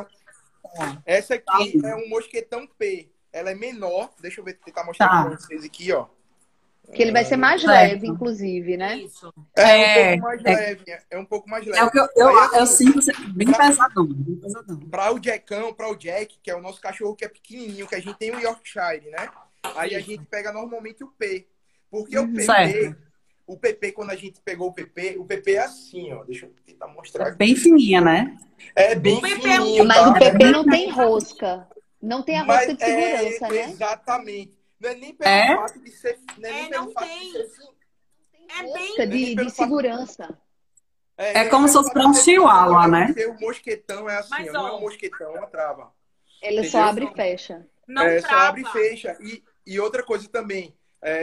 S4: aqui é um mosquetão P. Ela é menor. Deixa eu ver, tentar mostrar pra vocês aqui, ó.
S2: Que ele vai ser mais leve, inclusive, né?
S1: Isso.
S4: É um pouco mais leve. É um pouco mais leve.
S3: É o que eu sinto bem pesadão. Bem pesadão.
S4: Para o Jack, que é o nosso cachorro que é pequenininho, que a gente tem o Yorkshire, né? Aí a gente pega normalmente o P. Porque o PP, quando a gente pegou o PP é assim, ó. Deixa eu tentar mostrar aqui.
S3: Bem fininha, né?
S4: É bem fininho,
S2: Mas
S4: tá?
S2: o PP não tem rosca. Não tem a rosca de segurança, né?
S4: Exatamente. Não é nem pelo fato de ser...
S1: Não tem. É bem...
S2: Rosca de segurança.
S3: É como se fosse para um chihuahua, né?
S4: Porque o mosquetão é assim,
S1: Mas,
S4: não é
S1: ó,
S4: um mosquetão, é uma trava.
S2: Ele
S4: Entendeu?
S2: só abre e fecha.
S1: Não
S4: Só
S1: trava.
S4: abre e fecha. E outra coisa também,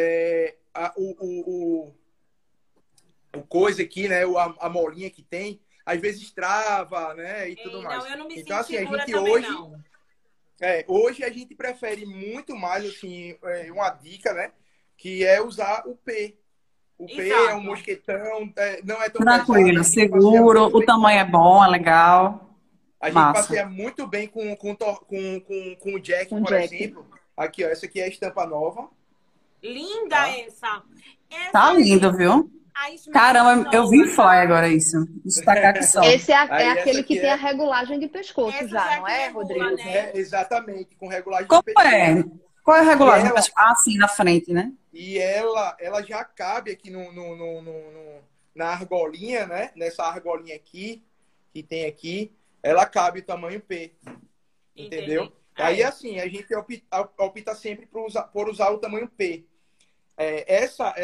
S4: o coisa aqui, né? A molinha que tem, às vezes trava, né? E tudo mais.
S1: Não, eu não me
S4: então,
S1: sinto
S4: assim, a
S1: segura
S4: gente
S1: também,
S4: hoje...
S1: não.
S4: Hoje a gente prefere muito mais, assim, uma dica, né? Que é usar o P. O P
S1: Exato.
S4: é um mosquetão, não é tão
S3: Tranquilo,
S4: pesado,
S3: seguro, o tamanho é bom, é legal.
S4: A gente
S3: Massa.
S4: passeia muito bem com o Jack,
S2: Com
S4: por
S2: Jack.
S4: exemplo. Aqui, ó, essa aqui é a estampa nova.
S1: Linda essa.
S3: Tá lindo, viu? Caramba, eu vi fly agora isso. Destacar aqui só.
S2: Esse é
S4: Aí,
S2: aquele
S4: essa
S2: que
S4: aqui
S2: tem
S4: é-
S2: a regulagem de pescoço
S1: Essa
S2: já,
S1: já
S2: não
S1: que
S2: é,
S1: regula,
S2: Rodrigo?
S1: né?
S4: Exatamente, com regulagem
S3: Como
S4: de pescoço.
S3: é? Qual é a regulagem?
S4: E ela-
S3: Ah, sim, na frente, né?
S4: E ela já cabe aqui na argolinha, né? Nessa argolinha aqui, que tem aqui, ela cabe o tamanho P. Entendeu?
S1: Entendi.
S4: Aí, assim, a gente opta sempre por usar o tamanho P. Essa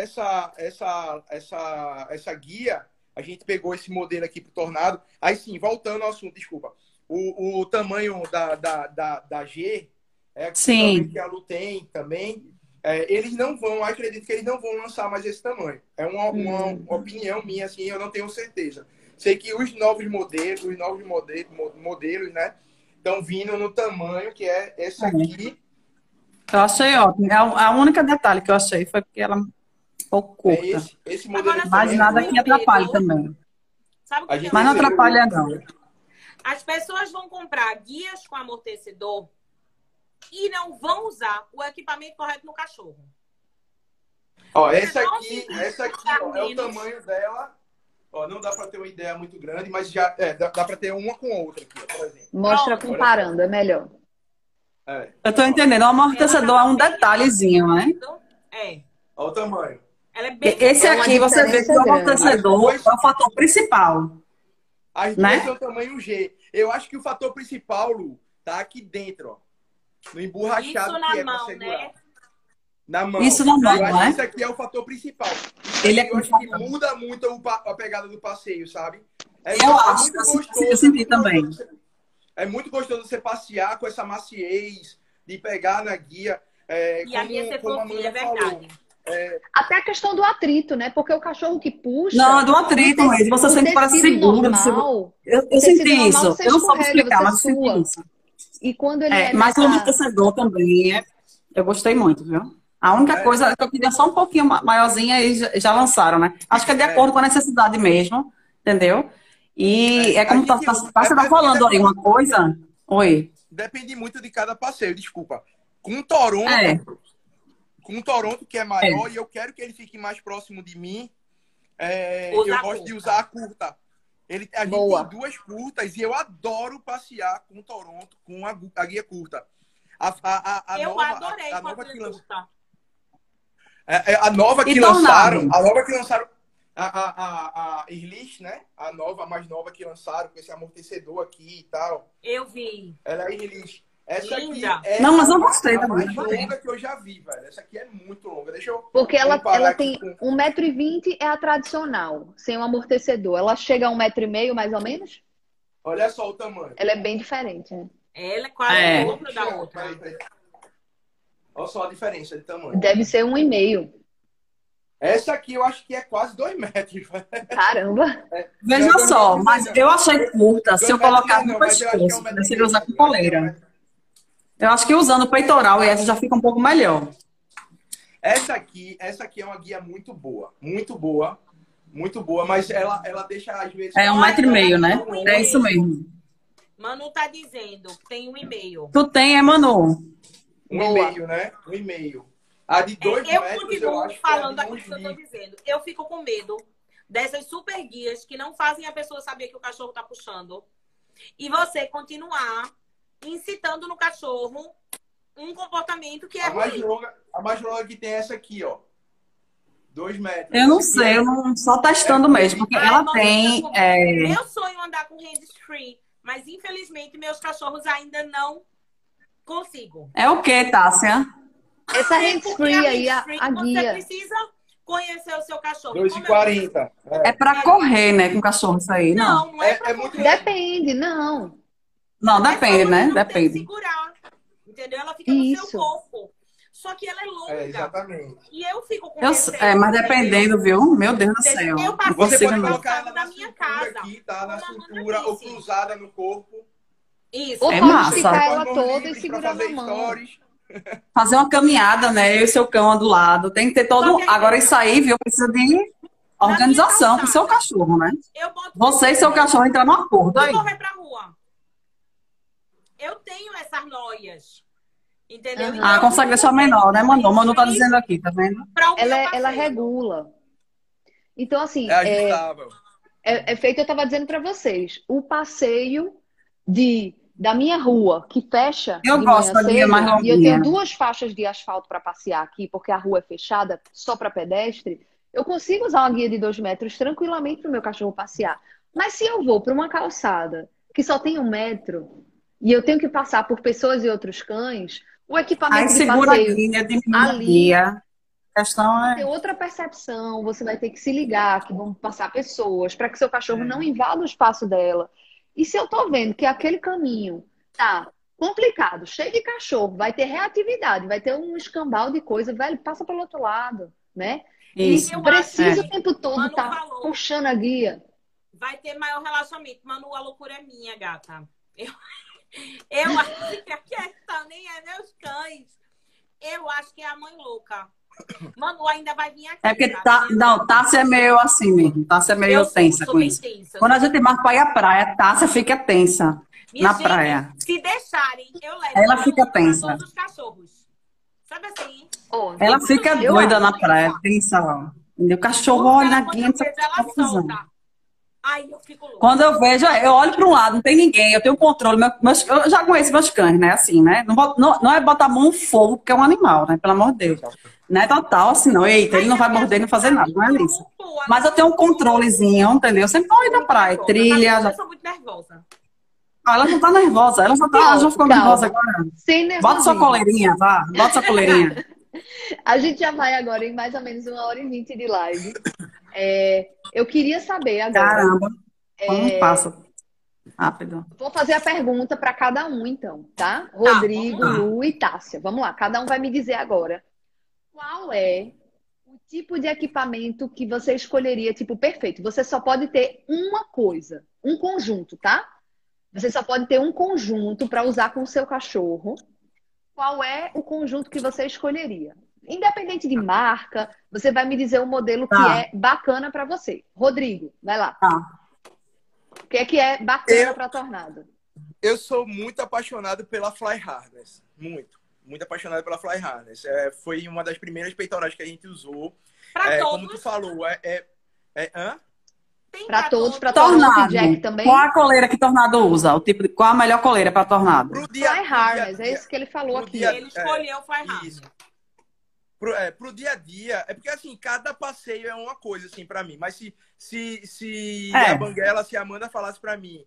S4: guia, a gente pegou esse modelo aqui pro Tornado. Aí, sim, voltando ao assunto, desculpa. O tamanho da G,
S3: Sim.
S4: também que a Lu tem também, eles não vão, acredito que eles não vão lançar mais esse tamanho. É uma opinião minha, assim, eu não tenho certeza. Sei que os novos modelos, né, estão vindo no tamanho que é esse aqui.
S3: Eu achei ótimo. A única detalhe que eu achei foi porque ela é um pouco curta.
S4: Esse modelo
S1: Agora,
S3: Mas
S4: também,
S3: nada que atrapalhe também.
S1: Sabe o
S4: A
S1: que
S4: gente
S3: Mas não
S1: eu acho?
S3: atrapalha, não.
S1: As pessoas vão comprar guias com amortecedor e não vão usar o equipamento correto no cachorro.
S4: Ó, essa aqui, ó, é o
S1: menos.
S4: tamanho dela. Ó, não dá para ter uma ideia muito grande, mas já dá para ter uma com outra aqui, ó, por exemplo.
S2: Mostra
S1: Pronto.
S2: comparando, é melhor.
S3: Eu tô entendendo. O amortecedor é um detalhezinho, né?
S1: É.
S4: Olha o tamanho.
S1: Ela é bem...
S3: Esse
S2: É uma
S3: aqui, você vê que o
S2: diferença grande.
S3: amortecedor é o fator principal.
S4: As
S3: Né?
S4: duas são tamanho G. Eu acho que o fator principal, Lu, tá aqui dentro, ó. No emborrachado
S1: Isso na
S4: que é pra
S1: mão,
S4: segurar.
S1: né?
S4: Na mão.
S3: Isso na mão,
S4: Eu acho
S3: né?
S4: que isso aqui é o fator principal.
S3: Ele é
S4: Eu acho que muda muito a pegada do passeio, sabe?
S3: Eu acho, eu senti também.
S4: É muito gostoso você passear com essa maciez, de pegar na guia.
S1: E a minha ser fofinha, é verdade.
S2: Até a questão do atrito, né? Porque o cachorro que puxa...
S3: Não, do atrito mesmo. Você
S2: o
S3: sente para
S2: tecido
S3: seguro.
S2: normal,
S3: Eu
S2: o tecido
S3: senti
S2: normal,
S3: isso.
S2: você
S3: Eu não soube
S2: escorrega,
S3: explicar,
S2: você
S3: mas eu senti
S2: sua.
S3: isso.
S2: E quando ele é
S3: Mas o
S2: nessa...
S3: amortecedor também, eu gostei muito, viu? A única coisa que eu queria só um pouquinho maiorzinha e já lançaram, né? Acho que é de acordo com a necessidade mesmo, entendeu? E é como você tá falando aí uma coisa. Oi.
S4: depende muito de cada passeio, desculpa. Com Toronto, com Toronto, que é maior, e eu quero que ele fique mais próximo de mim, eu gosto de usar a curta. A gente tem 2 curtas e eu adoro passear com Toronto com a guia curta.
S1: Eu adorei a nova que lançaram.
S4: A nova que lançaram, a Irlis, né? A mais nova que lançaram, com esse amortecedor aqui e tal.
S1: Eu vi.
S4: Ela é Irlis. Essa
S1: Linda.
S4: aqui é
S3: não, mas eu gostei
S4: a
S3: também.
S4: mais longa que eu já vi, velho. Essa aqui é muito longa. Deixa eu
S2: Porque ela tem
S4: com...
S2: 1,20 m é a tradicional, sem o amortecedor. Ela chega a 1,5 m mais ou menos?
S4: Olha só o tamanho.
S2: Ela é bem diferente, né?
S1: Ela é quase o dobro da outra.
S4: Peraí. Olha só a diferença de tamanho.
S2: Deve ser 1,5 m.
S4: Essa aqui eu acho que é quase 2 metros.
S2: Caramba!
S3: Veja só, mas eu achei curta. Se eu colocar no pescoço, você usar com coleira. Eu acho que usando o peitoral, essa já fica um pouco melhor.
S4: Essa aqui é uma guia muito boa. Muito boa. Muito boa, mas ela deixa, às vezes...
S3: É 1,5 m, né? É isso mesmo.
S1: Manu tá dizendo que tem 1,5 m.
S3: Tu tem, Manu?
S4: 1,5 m, né? 1,5 m. A de 2 metros,
S1: eu continuo falando aquilo que eu tô
S4: livre.
S1: dizendo. Eu fico com medo dessas super guias que não fazem a pessoa saber que o cachorro tá puxando. E você continuar incitando no cachorro um comportamento que é ruim.
S4: A mais longa que tem é essa aqui, ó. 2 metros.
S3: Eu não sei, eu não só testando mesmo, porque ela tem...
S1: Meu sonho é andar com hands-free, mas infelizmente meus cachorros ainda não consigo.
S3: É o que, Tássia?
S2: Essa hands-free aí, a guia.
S1: Você precisa conhecer o seu cachorro.
S4: 2,40.
S3: É pra correr, né, com o cachorro isso aí, não?
S1: Não é pra correr.
S2: Depende, não.
S3: Não, depende, né?
S1: Não tem que
S3: Depende.
S1: segurar, entendeu? Ela fica no seu corpo. Só que ela é longa.
S4: Exatamente.
S1: E eu fico com
S3: Mas dependendo, viu? Meu Deus do céu.
S4: Você pode colocar ela
S1: na minha casa
S4: aqui, tá? Na cintura ou cruzada no corpo.
S1: Isso.
S2: Ou
S3: É
S2: pode
S3: massa.
S2: esticar ela
S4: Mãos
S2: toda e
S4: livres
S2: segurar
S4: pra
S2: na
S4: fazer
S2: mão.
S4: stories.
S3: Fazer uma caminhada, né? Eu e seu cão do lado. Tem que ter todo... Agora isso aí, viu? Precisa de organização pro seu cachorro, né? Você e seu cachorro entrar num acordo aí.
S1: Correr pra rua. Eu tenho essas noias. Entendeu?
S3: Ah, consegue deixar menor, né, Manu? Manu tá dizendo aqui, tá vendo?
S2: Ela regula. Então, assim,
S4: É ajustável.
S2: é feito, eu tava dizendo pra vocês, o passeio da minha rua, que fecha
S3: Eu
S2: de
S3: gosto da
S2: manhã
S3: guia
S2: cedo,
S3: mais
S2: e eu
S3: longuinha.
S2: tenho 2 faixas de asfalto para passear aqui, porque a rua é fechada só para pedestre, eu consigo usar uma guia de 2 metros tranquilamente para o meu cachorro passear. Mas se eu vou para uma calçada que só tem 1 metro e eu tenho que passar por pessoas e outros cães, o equipamento
S3: Aí
S2: de
S3: segura a
S2: passeio
S3: guia, diminui a
S2: ali
S3: guia. A questão
S2: tem
S3: é...
S2: outra percepção, você vai ter que se ligar que vão passar pessoas para que seu cachorro não invada o espaço dela. E se eu tô vendo que aquele caminho tá complicado, cheio de cachorro, vai ter reatividade, vai ter um escambau de coisa, velho, passa pelo outro lado, né?
S3: Isso.
S2: E precisa
S3: É.
S2: o tempo todo
S1: Manu
S2: estar
S1: falou.
S2: puxando a guia.
S1: Vai ter maior relaxamento. Manu, a loucura é minha, gata. Eu acho que a questão nem é meus cães. Eu acho que é a mãe louca. Manu ainda vai vir aqui.
S3: É porque
S1: tá?
S3: não, Tássia é meio assim mesmo. Tássia é meio tensa
S1: sou
S3: com
S1: bem
S3: isso.
S1: tensa.
S3: Quando a gente marca pra ir à praia, Tássia fica tensa
S1: Minha
S3: na
S1: gente,
S3: praia.
S1: Se deixarem, eu levo
S3: Ela fica
S1: pra
S3: tensa.
S1: todos os cachorros. Sabe assim?
S3: Ela fica
S1: Eu
S3: doida
S1: acho
S3: na praia, tensa lá. E o cachorro olha na guia, não sei o que tá confusão.
S1: Aí eu fico louca.
S3: Quando eu vejo, eu olho para um lado, não tem ninguém, eu tenho controle. Eu já conheço meus cães, né? Assim, né? Não é botar a mão no fogo, porque é um animal, né? Pelo amor de Deus. Não é total assim, não. Eita, ele não vai morder, não fazer nada, não é isso. Mas eu tenho um controlezinho, entendeu? Eu sempre vou ir na praia, trilha.
S1: Eu sou muito nervosa.
S3: Ela não tá nervosa, ela já ficou nervosa agora.
S2: Sem nervosismo.
S3: Bota sua coleirinha, vá. Bota sua coleirinha.
S2: A gente já vai agora em mais ou menos 1h20 de live. Eu queria saber agora.
S3: Caramba, como passa rápido.
S2: Vou fazer a pergunta para cada um, então, tá? Rodrigo, Lu e Tássia. Vamos lá, cada um vai me dizer agora. Qual é o tipo de equipamento que você escolheria, tipo, perfeito? Você só pode ter uma coisa, um conjunto, tá? Você só pode ter um conjunto para usar com o seu cachorro. Qual é o conjunto que você escolheria? Independente de marca, você vai me dizer o modelo que é bacana para você. Rodrigo, vai lá. O que é bacana para a Tornado?
S4: Eu sou muito apaixonado pela Fly Harness. Muito apaixonado pela Fly Harness. Foi uma das primeiras peitorais que a gente usou.
S1: Para todos.
S4: Como tu falou, hã?
S2: Para todos, para
S3: Tornado.
S2: Jack também.
S3: Qual a coleira que Tornado usa? Qual a melhor coleira para Tornado?
S2: Fly Harness, é isso que ele falou aqui.
S1: Ele escolheu o Fly Harness.
S4: Pro dia a dia, é porque assim, cada passeio é uma coisa, assim, pra mim. Mas se a Banguela, se a Amanda falasse pra mim,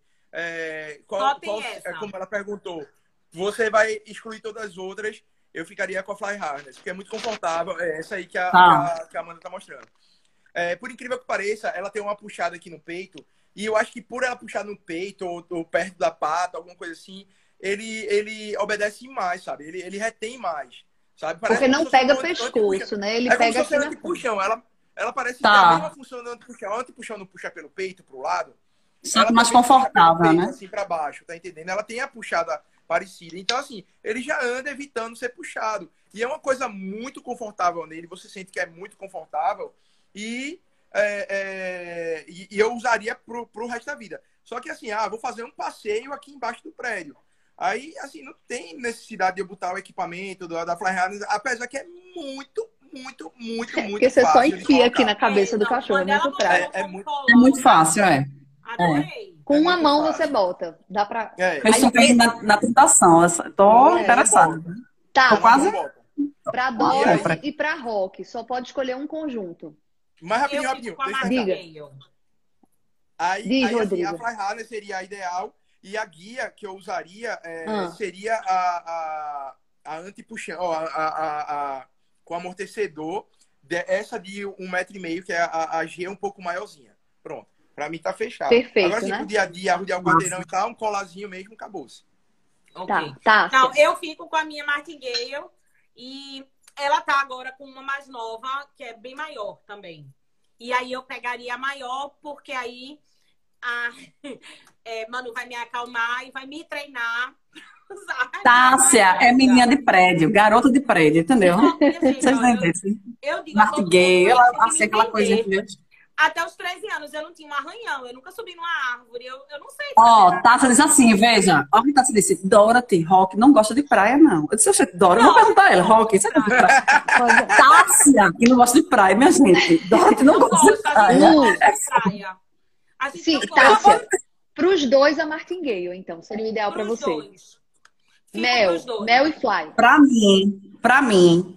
S4: como ela perguntou, você vai excluir todas as outras, eu ficaria com a Fly Harness, porque é muito confortável. É essa aí que a Amanda tá mostrando. Por incrível que pareça, ela tem uma puxada aqui no peito, e eu acho que por ela puxar no peito, ou perto da pata, alguma coisa assim, ele obedece mais, sabe? Ele retém mais. Sabe?
S2: Porque não pega pescoço, né? Ele pega aqui na
S4: antepuxão. Ela parece ter a mesma função do antepuxão. O antepuxão não puxa pelo peito, pro lado.
S3: Só que mais confortável,
S4: peito,
S3: né?
S4: Assim, pra baixo, tá entendendo? Ela tem a puxada parecida. Então, assim, ele já anda evitando ser puxado. E é uma coisa muito confortável nele. Você sente que é muito confortável. E eu usaria pro resto da vida. Só que, assim, vou fazer um passeio aqui embaixo do prédio. Aí, assim, não tem necessidade de eu botar o equipamento da Fly Harness, apesar que é muito
S2: porque você só enfia aqui na cabeça do cachorro, é muito prático.
S3: É muito fácil,
S1: Adorei.
S2: Com uma mão você bota. Dá pra...
S3: Eu estou caindo na tentação. Estou interessada.
S2: Tá,
S3: quase...
S2: Pra Dog e pra Rock. Só pode escolher um conjunto.
S4: Mas rapidinho.
S2: Diga.
S4: Aí assim, a Fly Harness seria a ideal. E a guia que eu usaria seria a anti-puxão, com amortecedor, essa de 1,5 m, que é a G um pouco maiorzinha. Pronto. Pra mim tá fechado.
S2: Perfeito,
S4: agora, assim,
S2: né?
S4: pro dia a dia, arrodear o quarteirão e tal, um colazinho mesmo, acabou-se.
S1: Ok.
S2: Tá.
S1: Não, eu fico com a minha Martingale e ela tá agora com uma mais nova, que é bem maior também. E aí eu pegaria a maior, porque aí Manu vai me acalmar e vai me treinar.
S3: Tássia é menina de prédio, garota de prédio, entendeu? Vocês não entendem?
S1: Eu digo,
S3: Martingale, ela assim, aquela coisa, entendeu?
S1: Até os 13 anos eu não tinha um arranhão, eu nunca subi numa árvore, eu não sei.
S3: Tássia diz assim, veja, olha o que Tássia disse, Dorothy, Rock não gosta de praia, não. Eu disse, Dorothy, vou perguntar a ela, Rock, você gosta de praia? Tássia, que não gosta de praia, minha gente. Dorothy não gosta de praia.
S2: Sim, Tássia, pros dois a Martingale, então, seria o ideal pra você. Mel e Fly.
S3: Pra mim,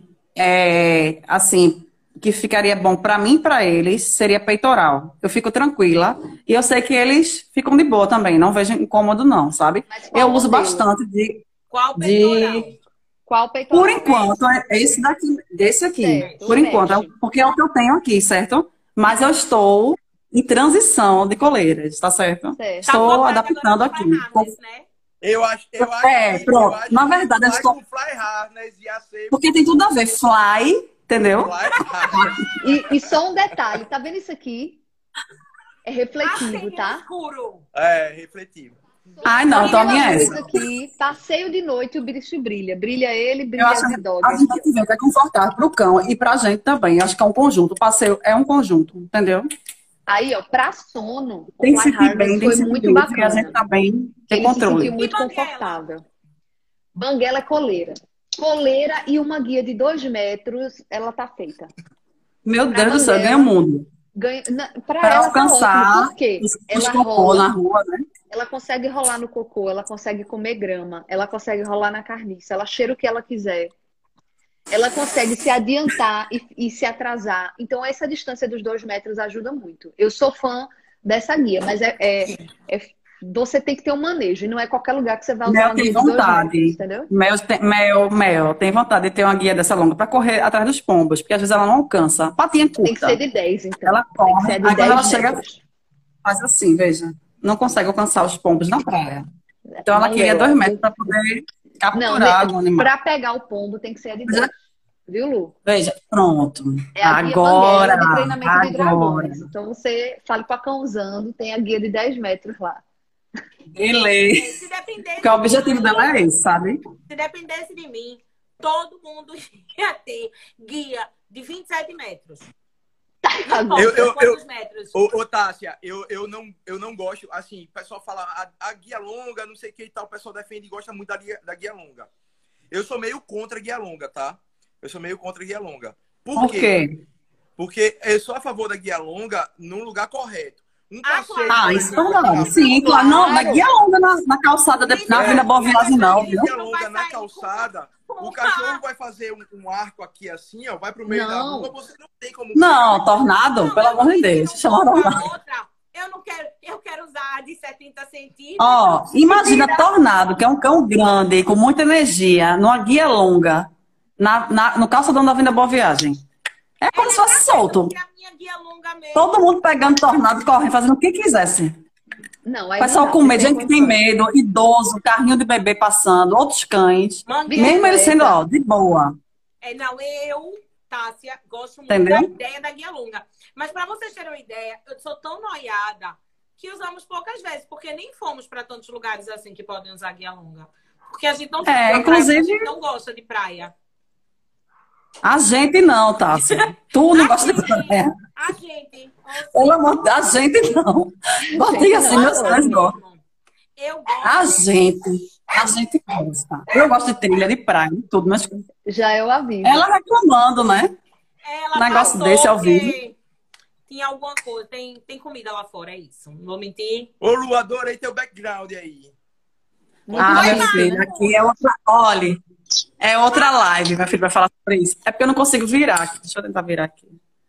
S3: assim, que ficaria bom pra mim e pra eles seria peitoral. Eu fico tranquila. E eu sei que eles ficam de boa também. Não vejo incômodo, não, sabe? Eu uso bastante de...
S1: Qual peitoral?
S2: Qual peitoral?
S3: Por enquanto, é esse daqui, desse aqui.
S2: Certo,
S3: por enquanto, porque é o que eu tenho aqui, certo? Mas eu estou em transição de coleiras, tá certo? Estou adaptando aqui.
S4: Eu acho
S3: pronto. Na verdade, eu estou...
S4: Fly Harness ia ser...
S3: Porque tem tudo a ver. Fly, entendeu?
S2: E só um detalhe, tá vendo isso aqui? É refletivo, tá?
S1: Escuro.
S4: Refletivo.
S3: Ai, não, então a minha é essa.
S2: Aqui, passeio de noite, o bicho brilha. Brilha ele, brilha a dog.
S3: A gente tem que ver que é confortável pro cão e pra gente também. Acho que é um conjunto. O passeio é um conjunto, entendeu?
S2: Aí, ó, pra sono,
S3: tem que sentir bem,
S2: foi muito bacana.
S3: E a gente tá bem, tem controle.
S2: Se sentiu muito confortável. Banguela é coleira. Coleira e uma guia de 2 metros, ela tá feita.
S3: Meu Deus do céu, ganha o mundo.
S2: Pra
S3: alcançar
S2: tá porque
S3: ela rola na rua, né?
S2: Ela consegue rolar no cocô, ela consegue comer grama, ela consegue rolar na carniça, ela cheira o que ela quiser. Ela consegue se adiantar e se atrasar. Então, essa distância dos 2 metros ajuda muito. Eu sou fã dessa guia, mas você tem que ter um manejo. E não é qualquer lugar que você vai usar
S3: uma guia de 2 metros,
S2: entendeu?
S3: Mel tem vontade de ter uma guia dessa longa para correr atrás dos pombos, porque às vezes ela não alcança. Patinha curta.
S2: Tem que ser de 10, então.
S3: Ela corre,
S2: aí
S3: quando ela chega, faz assim, veja. Não consegue alcançar os pombos na praia. Então, ela queria 2 metros para poder capturar o animal.
S2: Para pegar o pombo tem que ser a de 10. Viu, Lu?
S3: Veja, pronto.
S2: É a guia de treinamento de dragões. Então, você fala para cão usando, tem a guia de 10 metros lá.
S3: Beleza. Porque o objetivo dela é esse, sabe?
S1: Se dependesse de mim, todo mundo ia ter guia de 27 metros. Quanto importa? Quantos metros?
S4: Ô, Tássia, eu não gosto, assim, o pessoal fala a guia longa, não sei o que e tal, o pessoal defende e gosta muito da guia longa. Eu sou meio contra a guia longa, tá? Eu sou meio contra a guia longa. Por quê? Porque eu sou a favor da guia longa num lugar correto. Um passeio,
S3: isso não. Sim, claro. Não, na guia longa na calçada, na Avenida Boa Viagem, não, viu?
S4: Guia longa na calçada, o cachorro vai fazer um arco aqui assim, ó, vai pro meio da rua, você não tem como...
S3: Não, tornado, pelo amor de Deus. Chama tornado.
S1: Eu quero usar de 70 centímetros.
S3: Ó, imagina tornado, que é um cão grande, com muita energia, numa guia longa, no calçadão da Avenida Boa Viagem. É como se fosse solto. Todo mundo pegando tornado, correndo, fazendo o que quisesse.
S2: Não,
S3: o pessoal com medo, gente que tem medo, idoso, carrinho de bebê passando, outros cães. Mesmo eles sendo, ó, de boa.
S1: Tássia, gosto muito da ideia da guia longa. Mas para vocês terem uma ideia, eu sou tão noiada que usamos poucas vezes, porque nem fomos para tantos lugares assim que podem usar guia longa. Porque a gente não
S3: inclusive...
S1: a gente não gosta de praia.
S3: A gente não, Tássia. Tu não gosta de praia.
S1: A gente.
S3: Pelo amor de Deus, a gente não. Botei assim, meus pais gostam.
S1: Eu gosto.
S3: A gente gosta. Eu gosto de trilha, de praia, de tudo, mas...
S2: Já eu aviso.
S3: Ela reclamando, né?
S1: Ela
S3: negócio desse ao vivo.
S1: Tinha alguma coisa, tem comida lá fora, é isso. Não vou mentir.
S4: Ô, Lu, adorei teu background aí.
S3: Meu filho, aqui é outra... Olha, é outra live, meu filho vai falar sobre isso. É porque eu não consigo virar aqui. Deixa eu tentar virar aqui.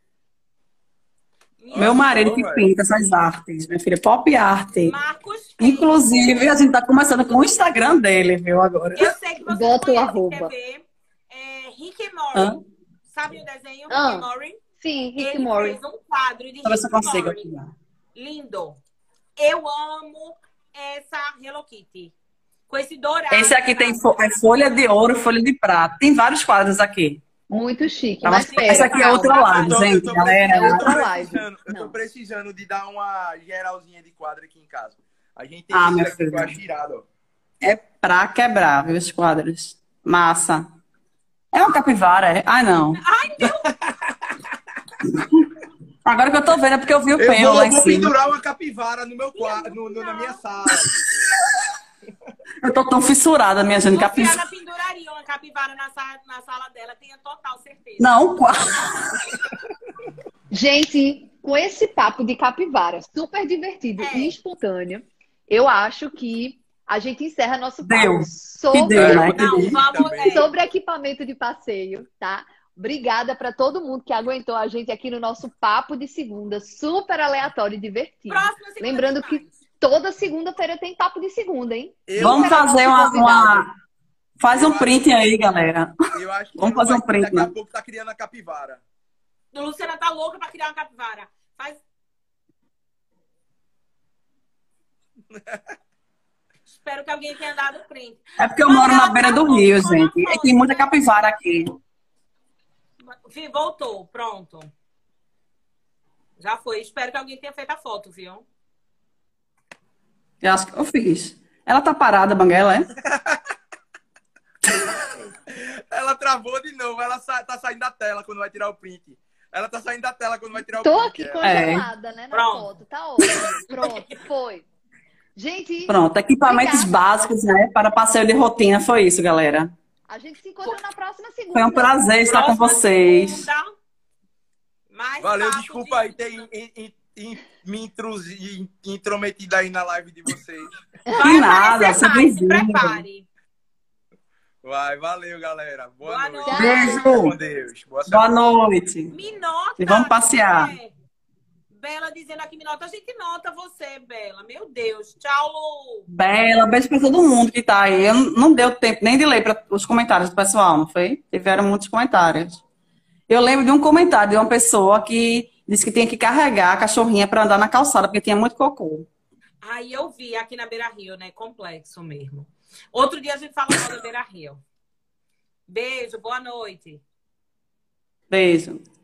S3: Meu marido que pinta essas artes, minha filha, pop art. Inclusive, a gente tá começando com o Instagram dele, viu, agora.
S1: Eu sei que você
S2: bota o arroba.
S1: Rick and Morty. Sabe o desenho Rick and Morty?
S2: Sim, Rick and Morty.
S1: Ele fez um quadro de
S3: Talvez eu consiga.
S1: Lindo. Eu amo essa Hello Kitty. Com esse dourado.
S3: Esse aqui tem folha de ouro, folha de prata. Tem vários quadros aqui.
S2: Muito chique.
S3: Mas essa aqui é outra live, gente, galera.
S4: Eu tô precisando de dar uma geralzinha de quadro aqui em casa. A gente tem
S3: meu
S4: aqui
S3: filho.
S4: que eu acho irado.
S3: É pra quebrar, viu, os quadros. Massa. É uma capivara, é? Ai, não.
S1: Ai, meu...
S3: Agora que eu tô vendo é porque eu vi o penho lá em cima.
S4: Eu vou pendurar uma capivara no meu quadro, na minha sala.
S3: Eu tô tão fissurada, minha gente, capivara.
S1: Ela penduraria uma capivara na sala dela, tenho total certeza.
S3: Não,
S2: Gente, com esse papo de capivara super divertido e espontâneo, eu acho que a gente encerra nosso papo sobre equipamento de passeio, tá? Obrigada para todo mundo que aguentou a gente aqui no nosso papo de segunda, super aleatório e divertido. Lembrando que toda segunda-feira tem papo de segunda, hein?
S3: Vamos fazer uma... Faz um print aí, galera.
S4: Eu acho que
S3: vamos fazer um print.
S4: Daqui a pouco tá criando a capivara.
S1: A Luciana tá louca pra criar uma capivara. Faz... Espero que alguém tenha dado print.
S3: É porque eu moro na beira do rio, gente. E tem muita capivara aqui.
S1: Voltou, pronto. Já foi. Espero que alguém tenha feito a foto, viu?
S3: Eu acho que eu fiz. Ela tá parada, Banguela, é?
S4: Ela travou de novo. Ela tá saindo da tela quando vai tirar o print. Ela tá saindo da tela quando vai tirar o print.
S2: Tô aqui congelada, né? Na foto. Tá ótimo. Pronto, foi. Gente...
S3: Pronto, equipamentos básicos, né? Para passeio de rotina, foi isso, galera.
S2: A gente se encontra na próxima segunda.
S3: Foi um prazer estar com vocês.
S4: Valeu, desculpa aí ter me intrometido aí na live de vocês.
S3: Que nada, você bem-vindo.
S1: Prepare.
S4: Vai, valeu, galera. Boa noite.
S3: Beijo.
S4: Com Deus.
S3: Boa noite.
S1: Me nota.
S3: E vamos passear.
S1: Bela dizendo aqui, me nota. A gente nota você, Bela. Meu Deus. Tchau, Lu.
S3: Bela, beijo pra todo mundo que tá aí. Não deu tempo nem de ler os comentários do pessoal, não foi? Tiveram muitos comentários. Eu lembro de um comentário de uma pessoa que disse que tinha que carregar a cachorrinha para andar na calçada, porque tinha muito cocô.
S1: Aí eu vi aqui na Beira Rio, né? Complexo mesmo. Outro dia a gente fala da Beira Rio. Beijo, boa noite.
S3: Beijo.